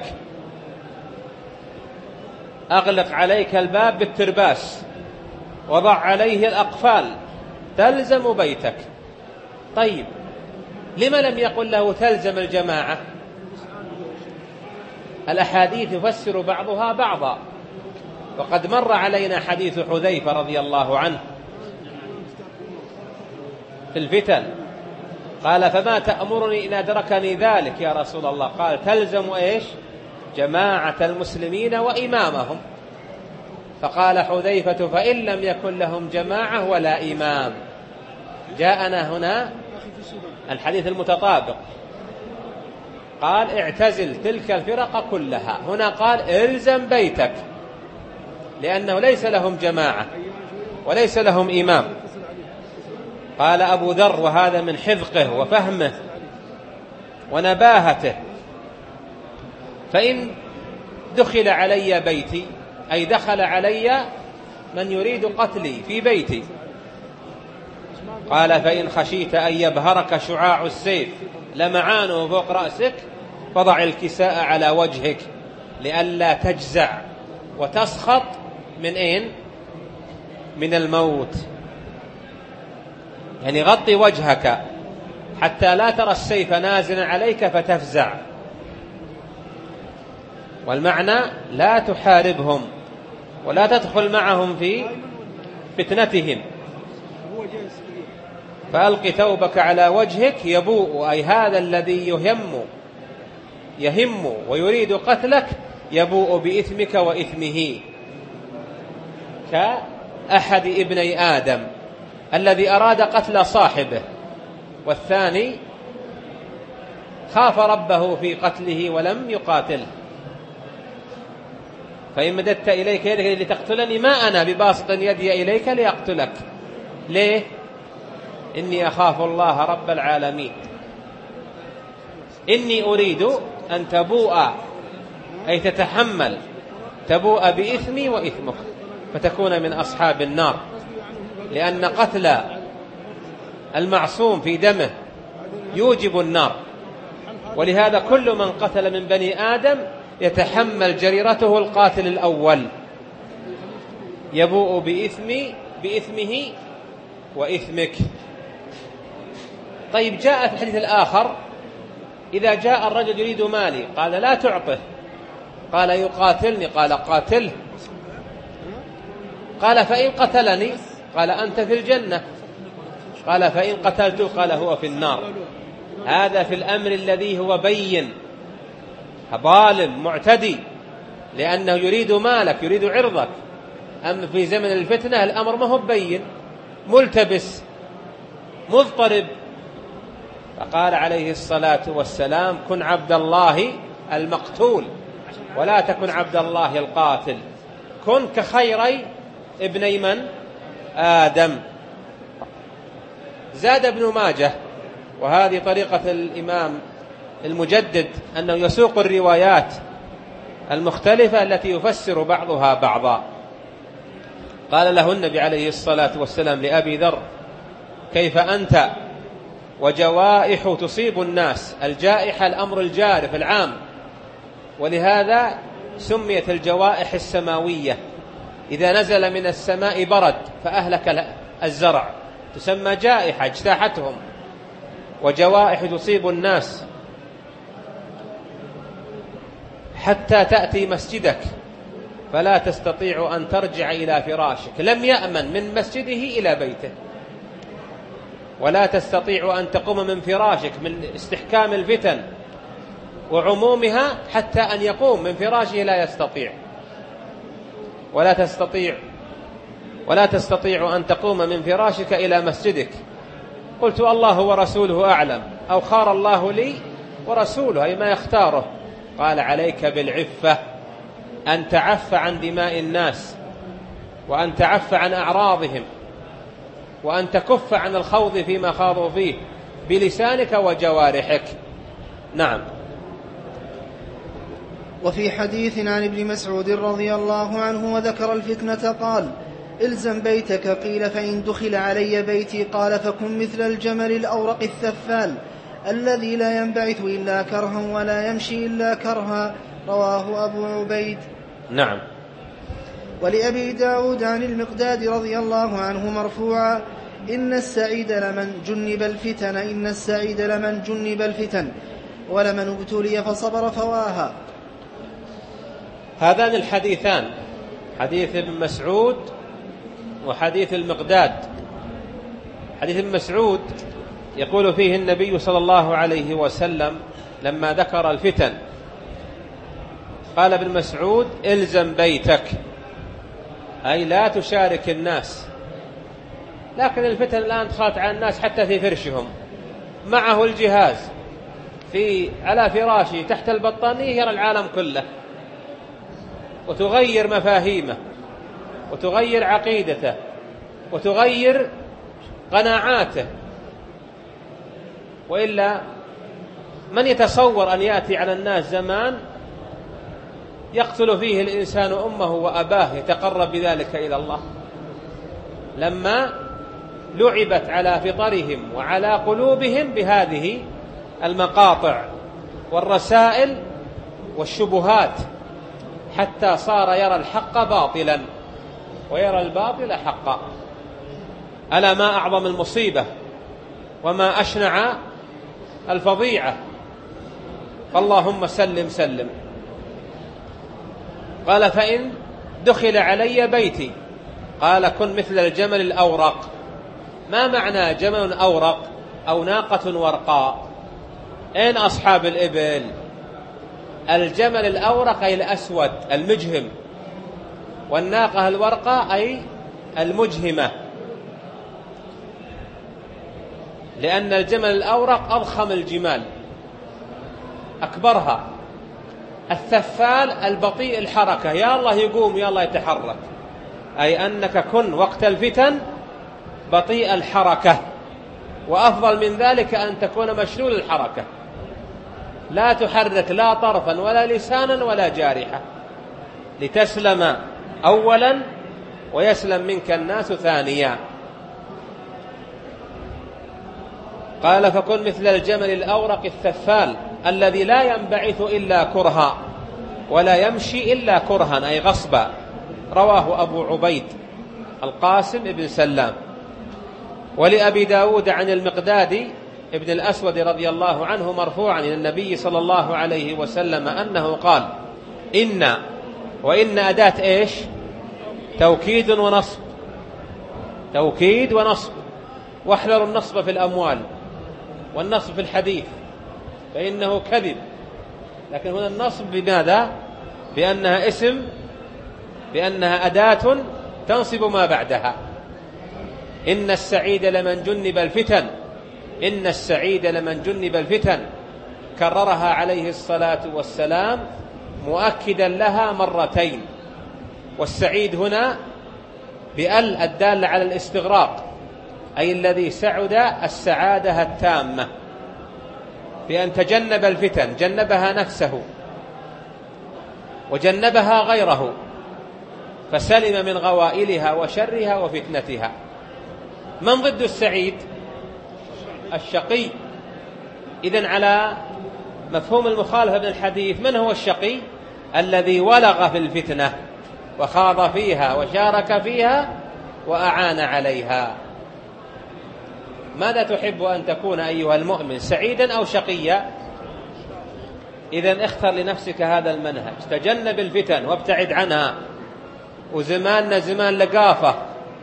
أغلق عليك الباب بالترباس وضع عليه الأقفال، تلزم بيتك. طيب لما لم يقل له تلزم الجماعة؟ الأحاديث يفسر بعضها بعضا، وقد مر علينا حديث حذيفة رضي الله عنه في الفتن. قال فما تأمرني إن أدركني ذلك يا رسول الله؟ قال تلزم إيش؟ جماعة المسلمين وإمامهم. فقال حذيفة فإن لم يكن لهم جماعة ولا إمام. جاءنا هنا الحديث المتطابق، قال اعتزل تلك الفرق كلها، هنا قال الزم بيتك، لأنه ليس لهم جماعة وليس لهم إمام. قال أبو ذر وهذا من حذقه وفهمه ونباهته، فإن دخل علي بيتي، أي دخل علي من يريد قتلي في بيتي. قال فإن خشيت أن يبهرك شعاع السيف لمعانه فوق رأسك فضع الكساء على وجهك لئلا تجزع وتسخط من أين؟ من الموت. يعني غطي وجهك حتى لا ترى السيف نازلا عليك فتفزع. والمعنى لا تحاربهم ولا تدخل معهم في فتنتهم. فألق ثوبك على وجهك يبوء، أي هذا الذي يهم يهم ويريد قتلك يبوء بإثمك وإثمه، كأحد ابني آدم الذي أراد قتل صاحبه والثاني خاف ربه في قتله ولم يقاتله. فإن مددت إليك يدك لتقتلني ما أنا بباسط يدي إليك ليقتلك. ليه؟ إني أخاف الله رب العالمين. إني أريد أن تبوء، أي تتحمل، تبوء بإثمي وإثمك فتكون من أصحاب النار، لأن قتل المعصوم في دمه يوجب النار. ولهذا كل من قتل من بني آدم يتحمل جريرته القاتل الأول، يبوء بإثمي بإثمه وإثمك. طيب جاء في الحديث الآخر إذا جاء الرجل يريد مالي قال لا تعطه، قال يقاتلني، قال قاتله. قال فإن قتلني قال أنت في الجنة، قال فإن قتلته قال هو في النار. هذا في الأمر الذي هو بين، ظالم معتدي، لأنه يريد مالك يريد عرضك. أما في زمن الفتنة الأمر ما هو بين، ملتبس مضطرب. فقال عليه الصلاة والسلام كن عبد الله المقتول ولا تكن عبد الله القاتل، كن كخيري ابني من آدم. زاد ابن ماجه، وهذه طريقة الإمام المجدد، أنه يسوق الروايات المختلفة التي يفسر بعضها بعضا. قال له النبي عليه الصلاة والسلام لأبي ذر كيف أنت وجوائح تصيب الناس؟ الجائحة الأمر الجارف العام، ولهذا سميت الجوائح السماوية. إذا نزل من السماء برد فأهلك الزرع تسمى جائحة اجتاحتهم. وجوائح تصيب الناس حتى تأتي مسجدك فلا تستطيع أن ترجع إلى فراشك، لم يأمن من مسجده إلى بيته، ولا تستطيع أن تقوم من فراشك من استحكام الفتن وعمومها حتى أن يقوم من فراشه لا يستطيع، ولا تستطيع ولا تستطيع أن تقوم من فراشك إلى مسجدك. قلت الله ورسوله أعلم، أو خار الله لي ورسوله، أي ما يختاره. قال عليك بالعفة، أن تعف عن دماء الناس، وأن تعف عن أعراضهم، وأن تكف عن الخوض فيما خاضوا فيه بلسانك وجوارحك. نعم. وفي حديث عن ابن مسعود رضي الله عنه وذكر الفتنة قال الزم بيتك، قيل فإن دخل علي بيتي قال فكن مثل الجمل الأورق الثفال الذي لا ينبعث إلا كرها ولا يمشي إلا كرها. رواه أبو عبيد. نعم. ولأبي داود عن المقداد رضي الله عنه مرفوعا إن السعيد لمن جنب الفتن إن السعيد لمن جنب الفتن ولمن ابتلي فصبر فواها. هذان الحديثان، حديث ابن مسعود وحديث المقداد. حديث ابن مسعود يقول فيه النبي صلى الله عليه وسلم لما ذكر الفتن قال ابن مسعود الزم بيتك، أي لا تشارك الناس. لكن الفتن الآن دخلت على الناس حتى في فرشهم، معه الجهاز في على فراشه تحت البطانية يرى العالم كله، وتغير مفاهيمه وتغير عقيدته وتغير قناعاته. وإلا من يتصور أن يأتي على الناس زمان يقتل فيه الإنسان أمه وأباه يتقرب بذلك إلى الله؟ لما لعبت على فطرهم وعلى قلوبهم بهذه المقاطع والرسائل والشبهات، حتى صار يرى الحق باطلا ويرى الباطل حقا. ألا ما أعظم المصيبة وما أشنع الفظيعة. اللهم سلم سلم. قال فإن دخل علي بيتي، قال كن مثل الجمل الأورق. ما معنى جمل أورق أو ناقة ورقاء؟ أين أصحاب الإبل؟ الجمل الأورق أي الأسود المجهم، والناقة الورقاء أي المجهمة، لأن الجمل الأورق أضخم الجمال أكبرها. الثفال البطيء الحركة، يا الله يقوم يا الله يتحرك، أي أنك كن وقت الفتن بطيء الحركة، وأفضل من ذلك أن تكون مشلول الحركة، لا تحرك لا طرفا ولا لسانا ولا جارحة، لتسلم أولا ويسلم منك الناس ثانيا. قال فكن مثل الجمل الأورق الثفال الذي لا ينبعث إلا كرها ولا يمشي إلا كرها أي غصبا. رواه أبو عبيد القاسم بن سلام. ولأبي داود عن المقداد ابن الأسود رضي الله عنه مرفوعا إلى النبي صلى الله عليه وسلم أنه قال إن وإن أداة إيش؟ توكيد ونصب، توكيد ونصب. واحذروا النصب في الأموال والنصب في الحديث فإنه كذب، لكن هنا النصب بماذا؟ بأنها اسم، بأنها أداة تنصب ما بعدها. إن السعيد لمن جنب الفتن، إن السعيد لمن جنب الفتن، كررها عليه الصلاة والسلام مؤكدا لها مرتين. والسعيد هنا بأل الدالة على الاستغراق، أي الذي سعد السعادة التامة بأن تجنب الفتن، جنبها نفسه وجنبها غيره، فسلم من غوائلها وشرها وفتنتها. من ضد السعيد؟ الشقي. إذن على مفهوم المخالفة من الحديث، من هو الشقي؟ الذي ولغ في الفتنة وخاض فيها وشارك فيها وأعان عليها. ماذا تحب أن تكون أيها المؤمن، سعيدا أو شقيا؟ إذن اختر لنفسك هذا المنهج، تجنب الفتن وابتعد عنها. وزماننا زمان لقافة،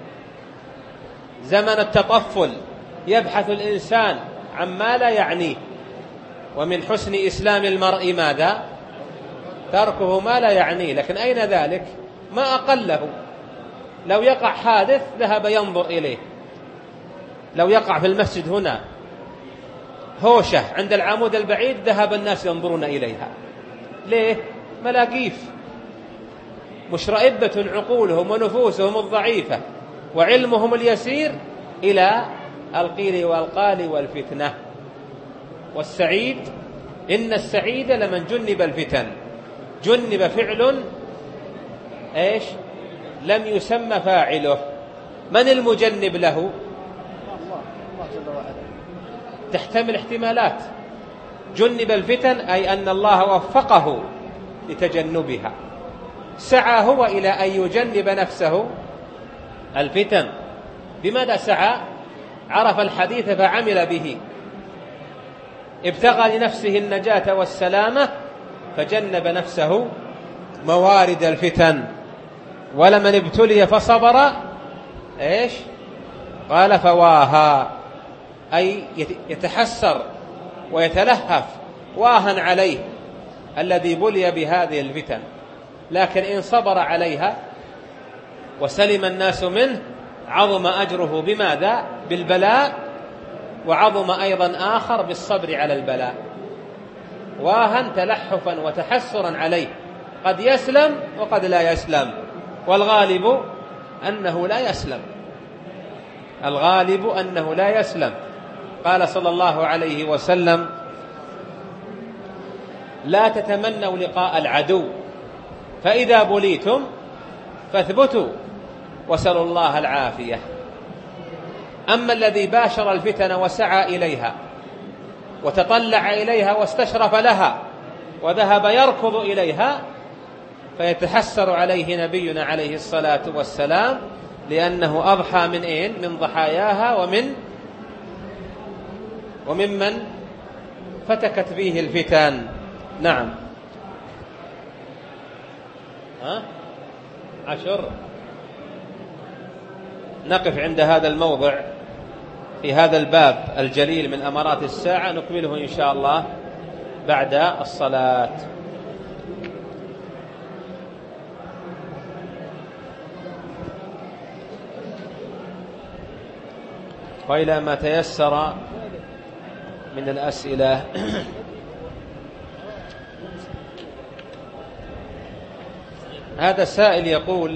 زمن التطفل، يبحث الإنسان عما لا يعنيه. ومن حسن إسلام المرء ماذا؟ تركه ما لا يعنيه. لكن أين ذلك؟ ما أقله. لو يقع حادث ذهب ينظر إليه، لو يقع في المسجد هنا هوشة عند العمود البعيد ذهب الناس ينظرون إليها. ليه؟ ملاقيف مشرئبة عقولهم ونفوسهم الضعيفة وعلمهم اليسير إلى القيل والقال والفتنة. والسعيد، إن السعيد لمن جنب الفتن. جنب فعل إيش؟ لم يسمى فاعله. من المجنب له؟ تحتمل احتمالات. جنب الفتن أي أن الله وفقه لتجنبها، سعى هو إلى أن يجنب نفسه الفتن. بماذا سعى؟ عرف الحديث فعمل به، ابتغى لنفسه النجاة والسلامة فجنب نفسه موارد الفتن. ولمن ابتلي فصبر إيش؟ قال فواها، أي يتحسر ويتلهف واها عليه الذي بلي بهذه الفتن. لكن إن صبر عليها وسلم الناس منه عظم أجره. بماذا؟ بالبلاء، وعظم أيضا آخر بالصبر على البلاء. واها تلحفا وتحسرا عليه، قد يسلم وقد لا يسلم، والغالب أنه لا يسلم، الغالب أنه لا يسلم. قال صلى الله عليه وسلم لا تتمنوا لقاء العدو فإذا بليتم فاثبتوا وسلوا الله العافية. أما الذي باشر الفتن وسعى إليها وتطلع إليها واستشرف لها وذهب يركض إليها فيتحسر عليه نبينا عليه الصلاة والسلام، لأنه أضحى من إيه؟ من ضحاياها ومن وممن فتكت فيه الفتن. نعم. ها؟ عشر. نقف عند هذا الموضع في هذا الباب الجليل من أمارات الساعة، نكمله إن شاء الله بعد الصلاة. وإلى ما تيسر من الأسئلة. هذا السائل يقول: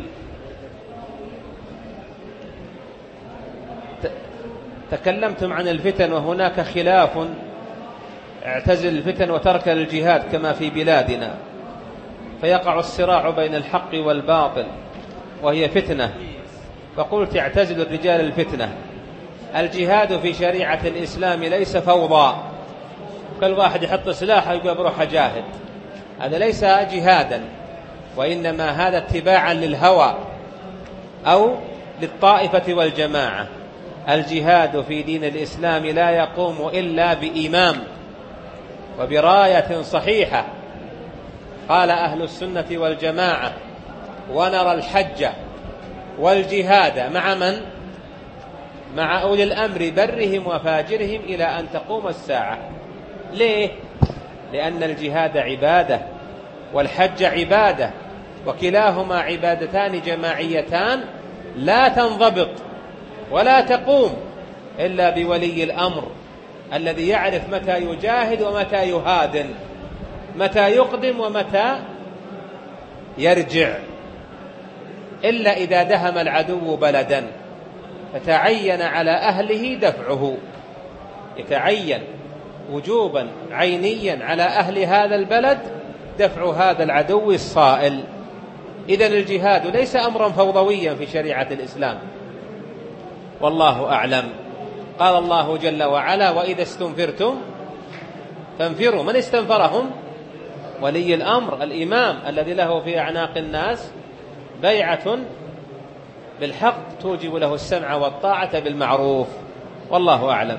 تكلمتم عن الفتن وهناك خلاف، اعتزل الفتن وترك الجهاد كما في بلادنا، فيقع الصراع بين الحق والباطل وهي فتنة، فقلت اعتزل الرجال الفتنة. الجهاد في شريعة الإسلام ليس فوضى، كل واحد يحط سلاحه ويقول بروح أجاهد، هذا ليس جهادا، وإنما هذا اتباعا للهوى أو للطائفة والجماعة. الجهاد في دين الإسلام لا يقوم إلا بإمام وبراية صحيحة. قال أهل السنة والجماعة: ونرى الحج والجهاد مع من؟ مع أولي الأمر برهم وفاجرهم إلى أن تقوم الساعة. ليه؟ لأن الجهاد عبادة والحج عبادة، وكلاهما عبادتان جماعيتان لا تنضبط ولا تقوم إلا بولي الأمر الذي يعرف متى يجاهد ومتى يهادن، متى يقدم ومتى يرجع، إلا إذا دهم العدو بلدا فتعين على أهله دفعه، يتعين وجوبا عينيا على أهل هذا البلد دفع هذا العدو الصائل. إذن الجهاد ليس أمرا فوضويا في شريعة الإسلام، والله أعلم. قال الله جل وعلا: وإذا استنفرتم فانفروا. من استنفرهم؟ ولي الأمر، الإمام الذي له في أعناق الناس بيعة بالحق توجب له السمع والطاعة بالمعروف، والله أعلم.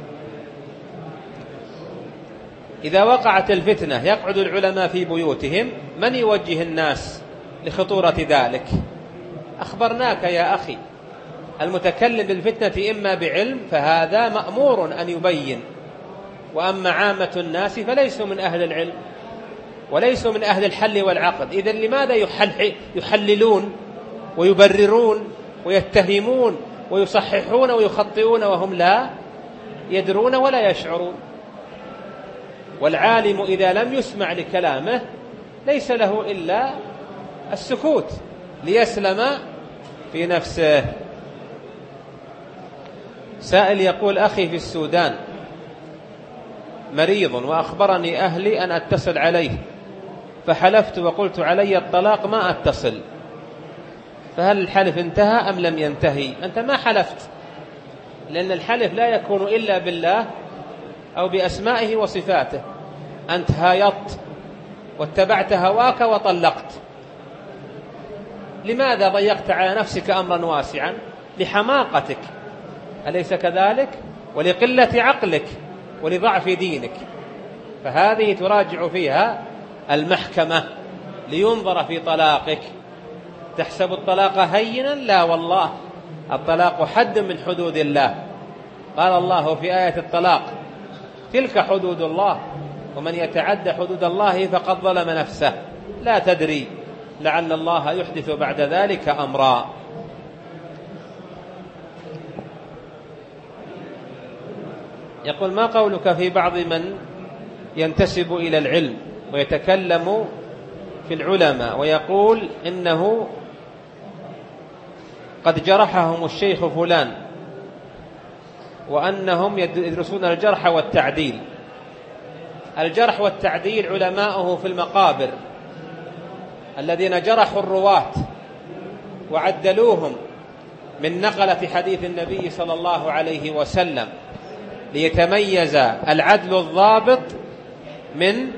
إذا وقعت الفتنة يقعد العلماء في بيوتهم، من يوجه الناس لخطورة ذلك؟ أخبرناك يا أخي، المتكلم بالفتنة إما بعلم فهذا مأمور أن يبين، وأما عامة الناس فليسوا من أهل العلم وليسوا من أهل الحل والعقد. إذن لماذا يحل يحللون ويبررون ويتهمون ويصححون ويخطئون وهم لا يدرون ولا يشعرون؟ والعالم إذا لم يسمع لكلامه ليس له إلا السكوت ليسلم في نفسه. سائل يقول: أخي في السودان مريض وأخبرني أهلي أن أتصل عليه، فحلفت وقلت علي الطلاق ما أتصل، فهل الحلف انتهى أم لم ينتهي؟ أنت ما حلفت، لأن الحلف لا يكون إلا بالله أو بأسمائه وصفاته. أنت هايطت واتبعت هواك وطلقت، لماذا ضيقت على نفسك أمرا واسعا؟ لحماقتك، أليس كذلك؟ ولقلة عقلك ولضعف دينك، فهذه تراجع فيها المحكمة لينظر في طلاقك. تحسب الطلاق هينا؟ لا والله، الطلاق حد من حدود الله. قال الله في آية الطلاق: تلك حدود الله ومن يتعد حدود الله فقد ظلم نفسه، لا تدري لعل الله يحدث بعد ذلك أمرا. يقول: ما قولك في بعض من ينتسب إلى العلم ويتكلم في العلماء ويقول إنه قد جرحهم الشيخ فلان وأنهم يدرسون الجرح والتعديل؟ الجرح والتعديل علماؤه في المقابر، الذين جرحوا الرواة وعدلوهم من نقلة حديث النبي صلى الله عليه وسلم ليتميز العدل الضابط من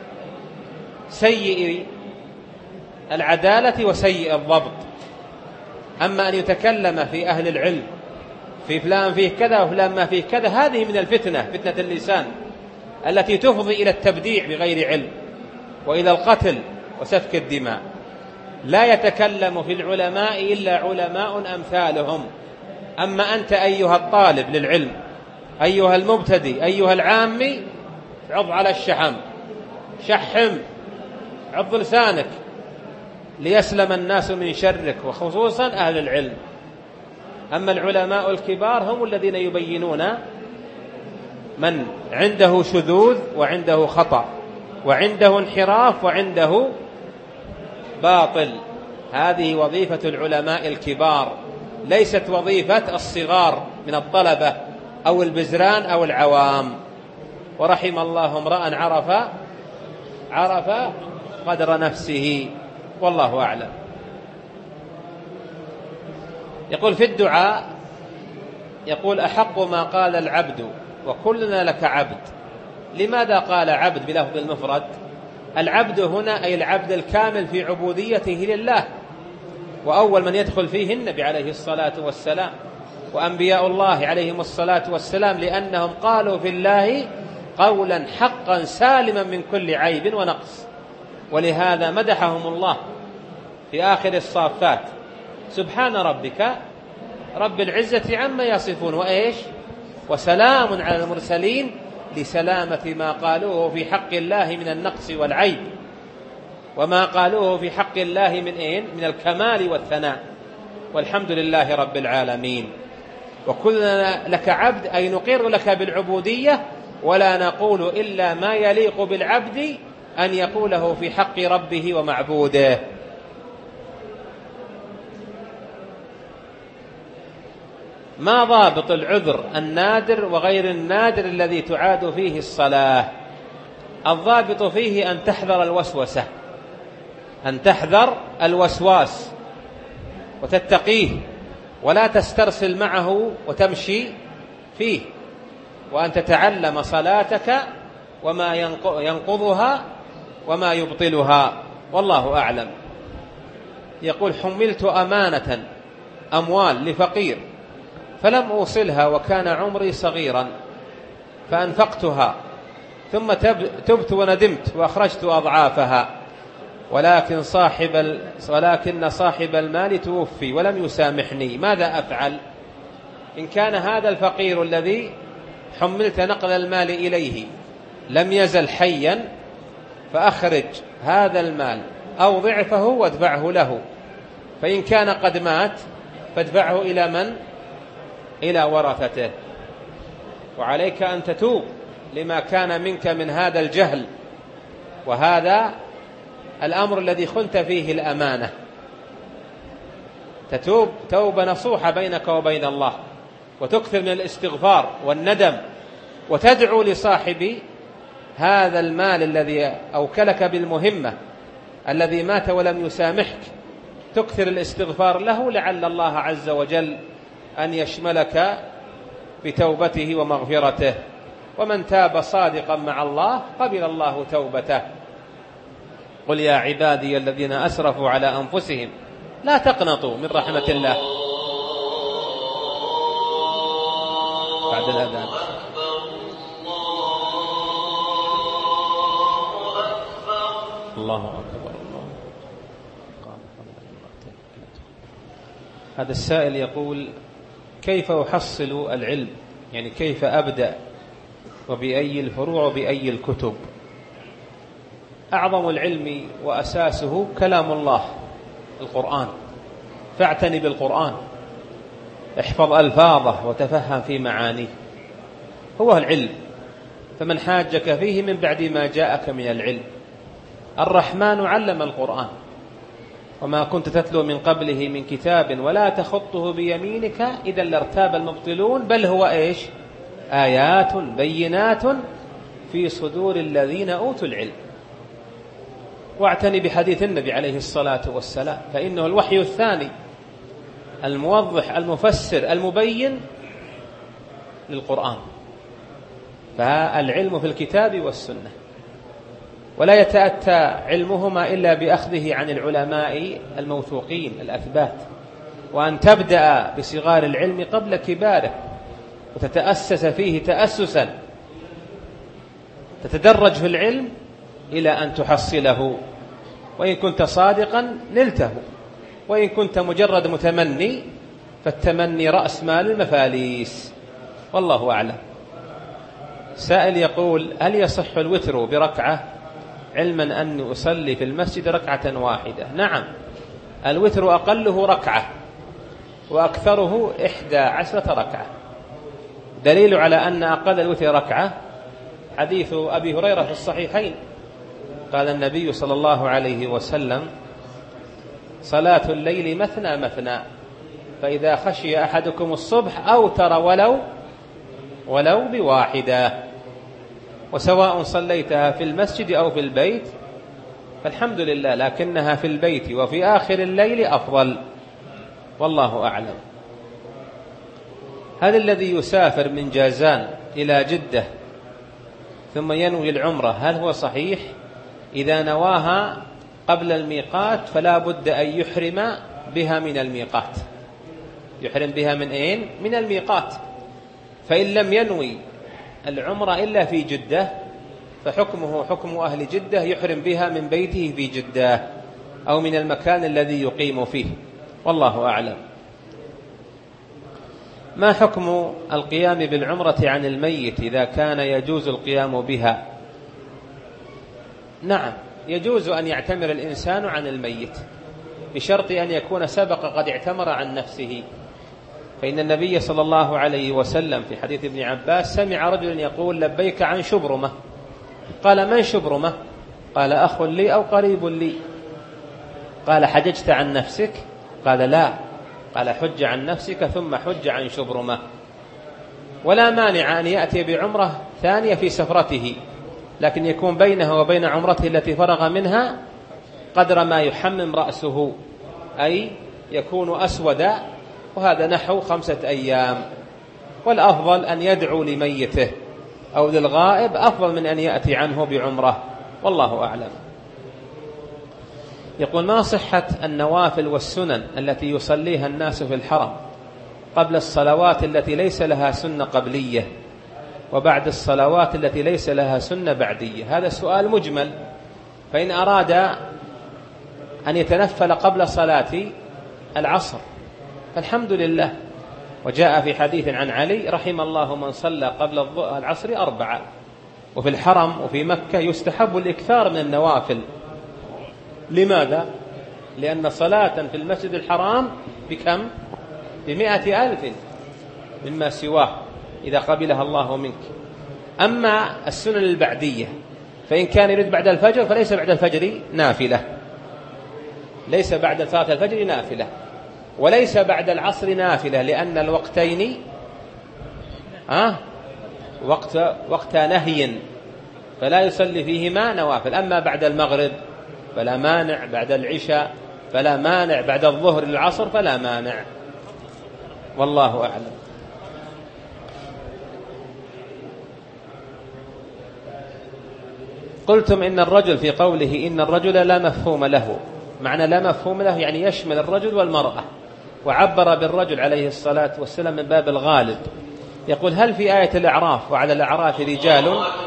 سيء العدالة وسيء الضبط. أما أن يتكلم في أهل العلم في فلان فيه كذا وفلان ما فيه كذا، هذه من الفتنة، فتنة اللسان التي تفضي إلى التبديع بغير علم وإلى القتل وسفك الدماء. لا يتكلم في العلماء إلا علماء أمثالهم. أما أنت أيها الطالب للعلم، أيها المبتدئ، أيها العامي، عض على الشحم، شحم، عض لسانك ليسلم الناس من شرك، وخصوصا أهل العلم. أما العلماء الكبار هم الذين يبينون من عنده شذوذ وعنده خطأ وعنده انحراف وعنده باطل. هذه وظيفة العلماء الكبار، ليست وظيفة الصغار من الطلبة أو البزران أو العوام. ورحم الله امرأ عرف عرف قدر نفسه، والله أعلم. يقول في الدعاء، يقول أحق ما قال العبد وكلنا لك عبد. لماذا قال عبد بلفظ المفرد؟ العبد هنا أي العبد الكامل في عبوديته لله، وأول من يدخل فيه النبي عليه الصلاة والسلام وأنبياء الله عليهم الصلاة والسلام، لأنهم قالوا في الله قولا حقا سالما من كل عيب ونقص. ولهذا مدحهم الله في آخر الصافات: سبحان ربك رب العزة عما يصفون، وإيش؟ وسلام على المرسلين، لسلامة ما قالوه في حق الله من النقص والعيب، وما قالوه في حق الله من إيه؟ من الكمال والثناء. والحمد لله رب العالمين. وكلنا لك عبد، أي نقر لك بالعبودية، ولا نقول إلا ما يليق بالعبد أن يقوله في حق ربه ومعبوده. ما ضابط العذر النادر وغير النادر الذي تعاد فيه الصلاة؟ الضابط فيه أن تحذر الوسوسة، أن تحذر الوسواس وتتقيه، ولا تسترسل معه وتمشي فيه، وأن تتعلم صلاتك وما ينقضها وما يبطلها، والله أعلم. يقول: حملت أمانة أموال لفقير فلم أوصلها وكان عمري صغيرا فأنفقتها، ثم تبت وندمت وأخرجت أضعافها، ولكن صاحب ولكن صاحب المال توفي ولم يسامحني، ماذا أفعل؟ إن كان هذا الفقير الذي حملت نقل المال إليه لم يزل حيا، فأخرج هذا المال أو ضعفه وادفعه له. فإن كان قد مات فادفعه إلى من؟ إلى ورثته. وعليك أن تتوب لما كان منك من هذا الجهل وهذا الأمر الذي خنت فيه الأمانة. تتوب توبة نصوحة بينك وبين الله، وتكثر من الاستغفار والندم، وتدعو لصاحب هذا المال الذي أوكلك بالمهمة الذي مات ولم يسامحك، تكثر الاستغفار له، لعل الله عز وجل أن يشملك بتوبته ومغفرته. ومن تاب صادقا مع الله قبل الله توبته. قل يا عبادي الذين أسرفوا على أنفسهم لا تقنطوا من رحمة الله. بعد الأذان. الله أكبر. الله. هذا السائل يقول: كيف أحصل العلم؟ يعني كيف أبدأ، وبأي الفروع وبأي الكتب؟ أعظم العلم وأساسه كلام الله القرآن، فاعتني بالقرآن، احفظ ألفاظه وتفهم في معانيه، هو العلم. فمن حاجك فيه من بعد ما جاءك من العلم. الرحمن علم القرآن: وما كنت تتلو من قبله من كتاب ولا تخطه بيمينك إذا لارتاب المبطلون، بل هو إيش؟ آيات بينات في صدور الذين أوتوا العلم. واعتني بحديث النبي عليه الصلاة والسلام، فإنه الوحي الثاني الموضح المفسر المبين للقرآن. فالعلم في الكتاب والسنة، ولا يتأتى علمهما إلا بأخذه عن العلماء الموثوقين الأثبات، وأن تبدأ بصغار العلم قبل كباره وتتأسس فيه تأسسا، تتدرج في العلم إلى أن تحصله، وإن كنت صادقا نلته، وإن كنت مجرد متمني فالتمني رأس مال المفاليس. والله أعلم. سائل يقول: هل يصح الوتر بركعة، علما أن أصلي في المسجد ركعة واحدة؟ نعم، الوتر أقله ركعة وأكثره إحدى عشرة ركعة. دليل على أن أقل الوتر ركعة حديث أبي هريرة في الصحيحين، قال النبي صلى الله عليه وسلم: صلاة الليل مثنى مثنى، فإذا خشي أحدكم الصبح أوتر ولو ولو بواحدة. وسواء صليتها في المسجد أو في البيت فالحمد لله، لكنها في البيت وفي آخر الليل أفضل، والله أعلم. هذا الذي يسافر من جازان إلى جدة ثم ينوي العمرة هل هو صحيح؟ إذا نواها قبل الميقات فلا بد أن يحرم بها من الميقات. يحرم بها من أين؟ من الميقات. فإن لم ينوي العمرة إلا في جدة فحكمه حكم أهل جدة، يحرم بها من بيته في جدة أو من المكان الذي يقيم فيه، والله أعلم. ما حكم القيام بالعمرة عن الميت إذا كان يجوز القيام بها؟ نعم، يجوز أن يعتمر الإنسان عن الميت بشرط أن يكون سبق قد اعتمر عن نفسه. فإن النبي صلى الله عليه وسلم في حديث ابن عباس سمع رجل يقول: لبيك عن شبرمة. قال: من شبرمة؟ قال: أخ لي أو قريب لي. قال: حججت عن نفسك؟ قال: لا. قال: حج عن نفسك ثم حج عن شبرمة. ولا مانع أن يأتي بعمرة ثانية في سفرته، لكن يكون بينه وبين عمرته التي فرغ منها قدر ما يحمم رأسه، أي يكون أسودا، وهذا نحو خمسة أيام. والأفضل أن يدعو لميته أو للغائب أفضل من أن يأتي عنه بعمرة، والله أعلم. يقول: ما صحة النوافل والسنن التي يصليها الناس في الحرم قبل الصلوات التي ليس لها سنة قبلية، وبعد الصلوات التي ليس لها سنة بعدية؟ هذا سؤال مجمل. فإن أراد أن يتنفل قبل صلاة العصر فالحمد لله، وجاء في حديث عن علي: رحم الله من صلى قبل العصر أربعة. وفي الحرم وفي مكة يستحب الإكثار من النوافل. لماذا؟ لأن صلاة في المسجد الحرام بكم؟ بمئة ألف مما سواه إذا قبلها الله منك. أما السنن البعدية فإن كان يريد بعد الفجر فليس بعد الفجر نافلة، ليس بعد صلاة الفجر نافلة، وليس بعد العصر نافلة، لأن الوقتين آه وقت وقت نهي فلا يصلي فيهما نوافل. أما بعد المغرب فلا مانع، بعد العشاء فلا مانع، بعد الظهر للعصر فلا مانع، والله أعلم. قلتم إن الرجل في قوله إن الرجل لا مفهوم له، معنى لا مفهوم له يعني يشمل الرجل والمرأة، وعبر بالرجل عليه الصلاة والسلام من باب الغالب. يقول: هل في آية الأعراف وعلى الأعراف رجال